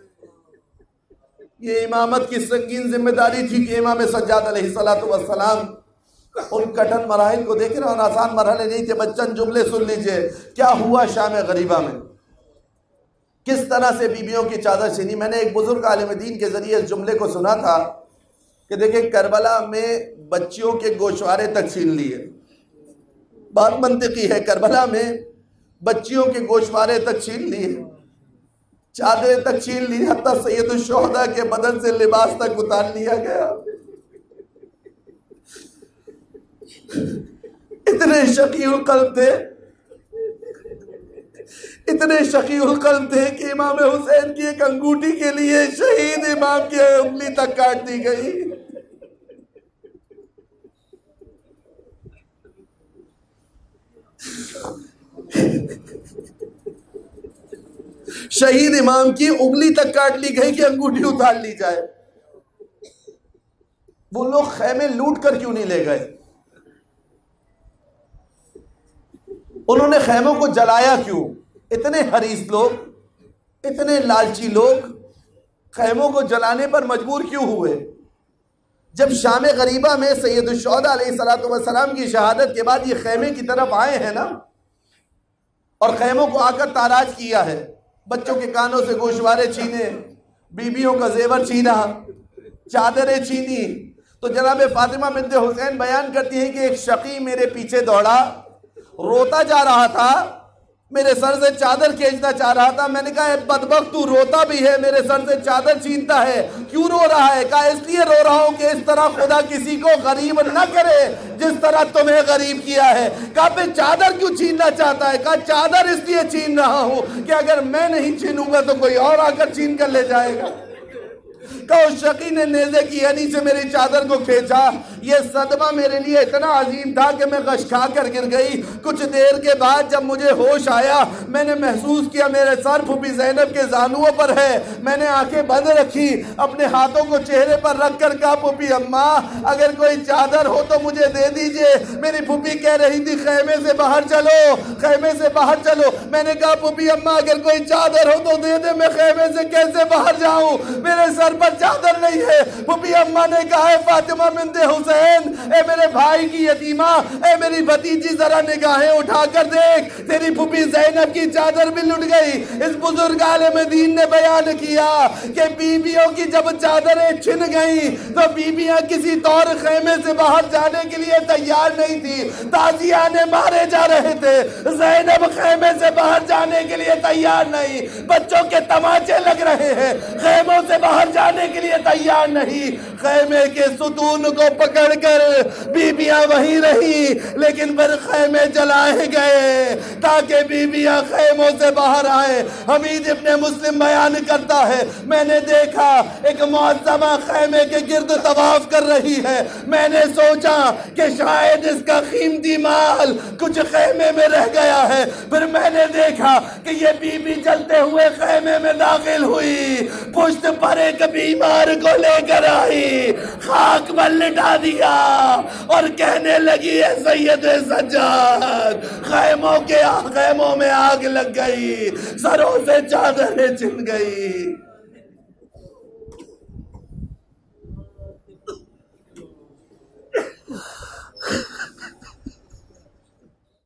یہ امامت کی سنگین ذمہ داری تھی کہ امام سجاد علیہ السلام ان کٹن مراحل کو دیکھ رہے ہیں، اور آسان مرحلے نہیں تھے۔ بچن جملے سن لیجئے کیا ہوا شام غریبہ میں، کس طرح سے بیویوں کی چادر چھینی۔ میں نے ایک بزرگ عالم دین کے ذریعے اس جملے کو سنا تھا کہ دیکھیں کربلا میں بچیوں کے گوشوارے تک چھین لیے۔ بات منطقی ہے، کربلا میں بچیوں کے گوشوارے تک چھین لیے، چادریں تک چھین لی، حتیٰ سید الشہداء کے بدن سے لباس تک اتار لیا گیا۔ اتنے شقی القلب تھے، اتنے شقی القلب تھے کہ امام حسین کی ایک انگوٹھی کے لیے شہید امام کی انگلی تک کاٹ دی گئی۔ شہید امام کی انگلی تک کاٹ لی گئی کہ انگوٹھی اتار لی جائے۔ وہ لوگ خیمے لوٹ کر کیوں نہیں لے گئے؟ انہوں نے خیموں کو جلایا کیوں؟ اتنے حریص لوگ، اتنے لالچی لوگ خیموں کو جلانے پر مجبور کیوں ہوئے؟ جب شام غریبہ میں سید الشہداء علیہ السلام کی شہادت کے بعد یہ خیمے کی طرف آئے ہیں نا، اور خیموں کو آ کر تاراج کیا ہے، بچوں کے کانوں سے گوشوارے چھینے، بیویوں کا زیور چھینا، چادریں چھینی، تو جناب فاطمہ بنت حسین بیان کرتی ہیں کہ ایک شقی میرے پیچھے دوڑا، روتا جا رہا تھا، میرے سر سے چادر کھینچنا چاہ رہا تھا۔ میں نے کہا اے بدبخت تو روتا بھی ہے، میرے سر سے چادر چھینتا ہے، کیوں رو رہا ہے؟ کہا اس لیے رو رہا ہوں کہ اس طرح خدا کسی کو غریب نہ کرے جس طرح تمہیں غریب کیا ہے۔ کہا پھر چادر کیوں چھیننا چاہتا ہے؟ کہا چادر اس لیے چھین رہا ہوں کہ اگر میں نہیں چھینوں گا تو کوئی اور آ کر چھین کر لے جائے گا۔ کہ اس شقی نے نیزے کی یعنی سے میری چادر کو کھینچا۔ یہ صدمہ میرے لیے اتنا عظیم تھا کہ میں غش کھا کر گر گئی۔ کچھ دیر کے بعد جب مجھے ہوش آیا، میں نے محسوس کیا میرے سر پھوپھی زینب کے زانوؤں پر ہے۔ میں نے آنکھیں بند رکھی، اپنے ہاتھوں کو چہرے پر رکھ کر کہا پھوپھی اماں اگر کوئی چادر ہو تو مجھے دے دیجئے۔ میری پھوپھی کہہ رہی تھی خیمے سے باہر چلو، خیمے سے باہر چلو۔ میں نے کہا پھوپھی اماں اگر کوئی چادر ہو تو دے دے، میں خیمے سے کیسے باہر جاؤں؟ میرے سر پر چادر نہیں ہے۔ پھوپھی اماں نے کہا ہے فاطمہ بنت حسین، اے میرے بھائی کی یتیمہ، اے میری بھتیجی ذرا نگاہیں اٹھا کر دیکھ، تیری پھوپھی زینب کی چادر بھی لٹ گئی۔ اس بزرگ عالم دین نے بیان کیا کہ بیویوں کی جب چادریں چھن گئیں تو بیویاں کسی طور خیمے سے باہر جانے کے لیے تیار نہیں تھی، تازیانے مارے جا رہے تھے۔ زینب خیمے سے باہر جانے کے لیے تیار نہیں، بچوں کے تماچے لگ رہے ہیں، خیموں سے باہر جانے کے لیے تیار نہیں، خیمے کے ستون کو پکڑ چھوڑ کر بیبیاں وہیں رہی، لیکن پھر خیمے جلائے گئے تاکہ بیبیاں خیموں سے باہر آئے۔ حمید ابن مسلم بیان کرتا ہے میں نے دیکھا ایک معظمہ خیمے کے گرد طواف کر رہی ہے، میں نے سوچا کہ شاید اس کا قیمتی مال کچھ خیمے میں رہ گیا ہے، پھر میں نے دیکھا کہ یہ بی بی چلتے ہوئے خیمے میں داخل ہوئی، پشت پر ایک بیمار کو لے کر آئی، خاک پر لٹا دیا اور کہنے لگی اے سید سجاد، خیموں کے خیموں میں آگ لگ گئی، سروں سے چادریں چھن گئی۔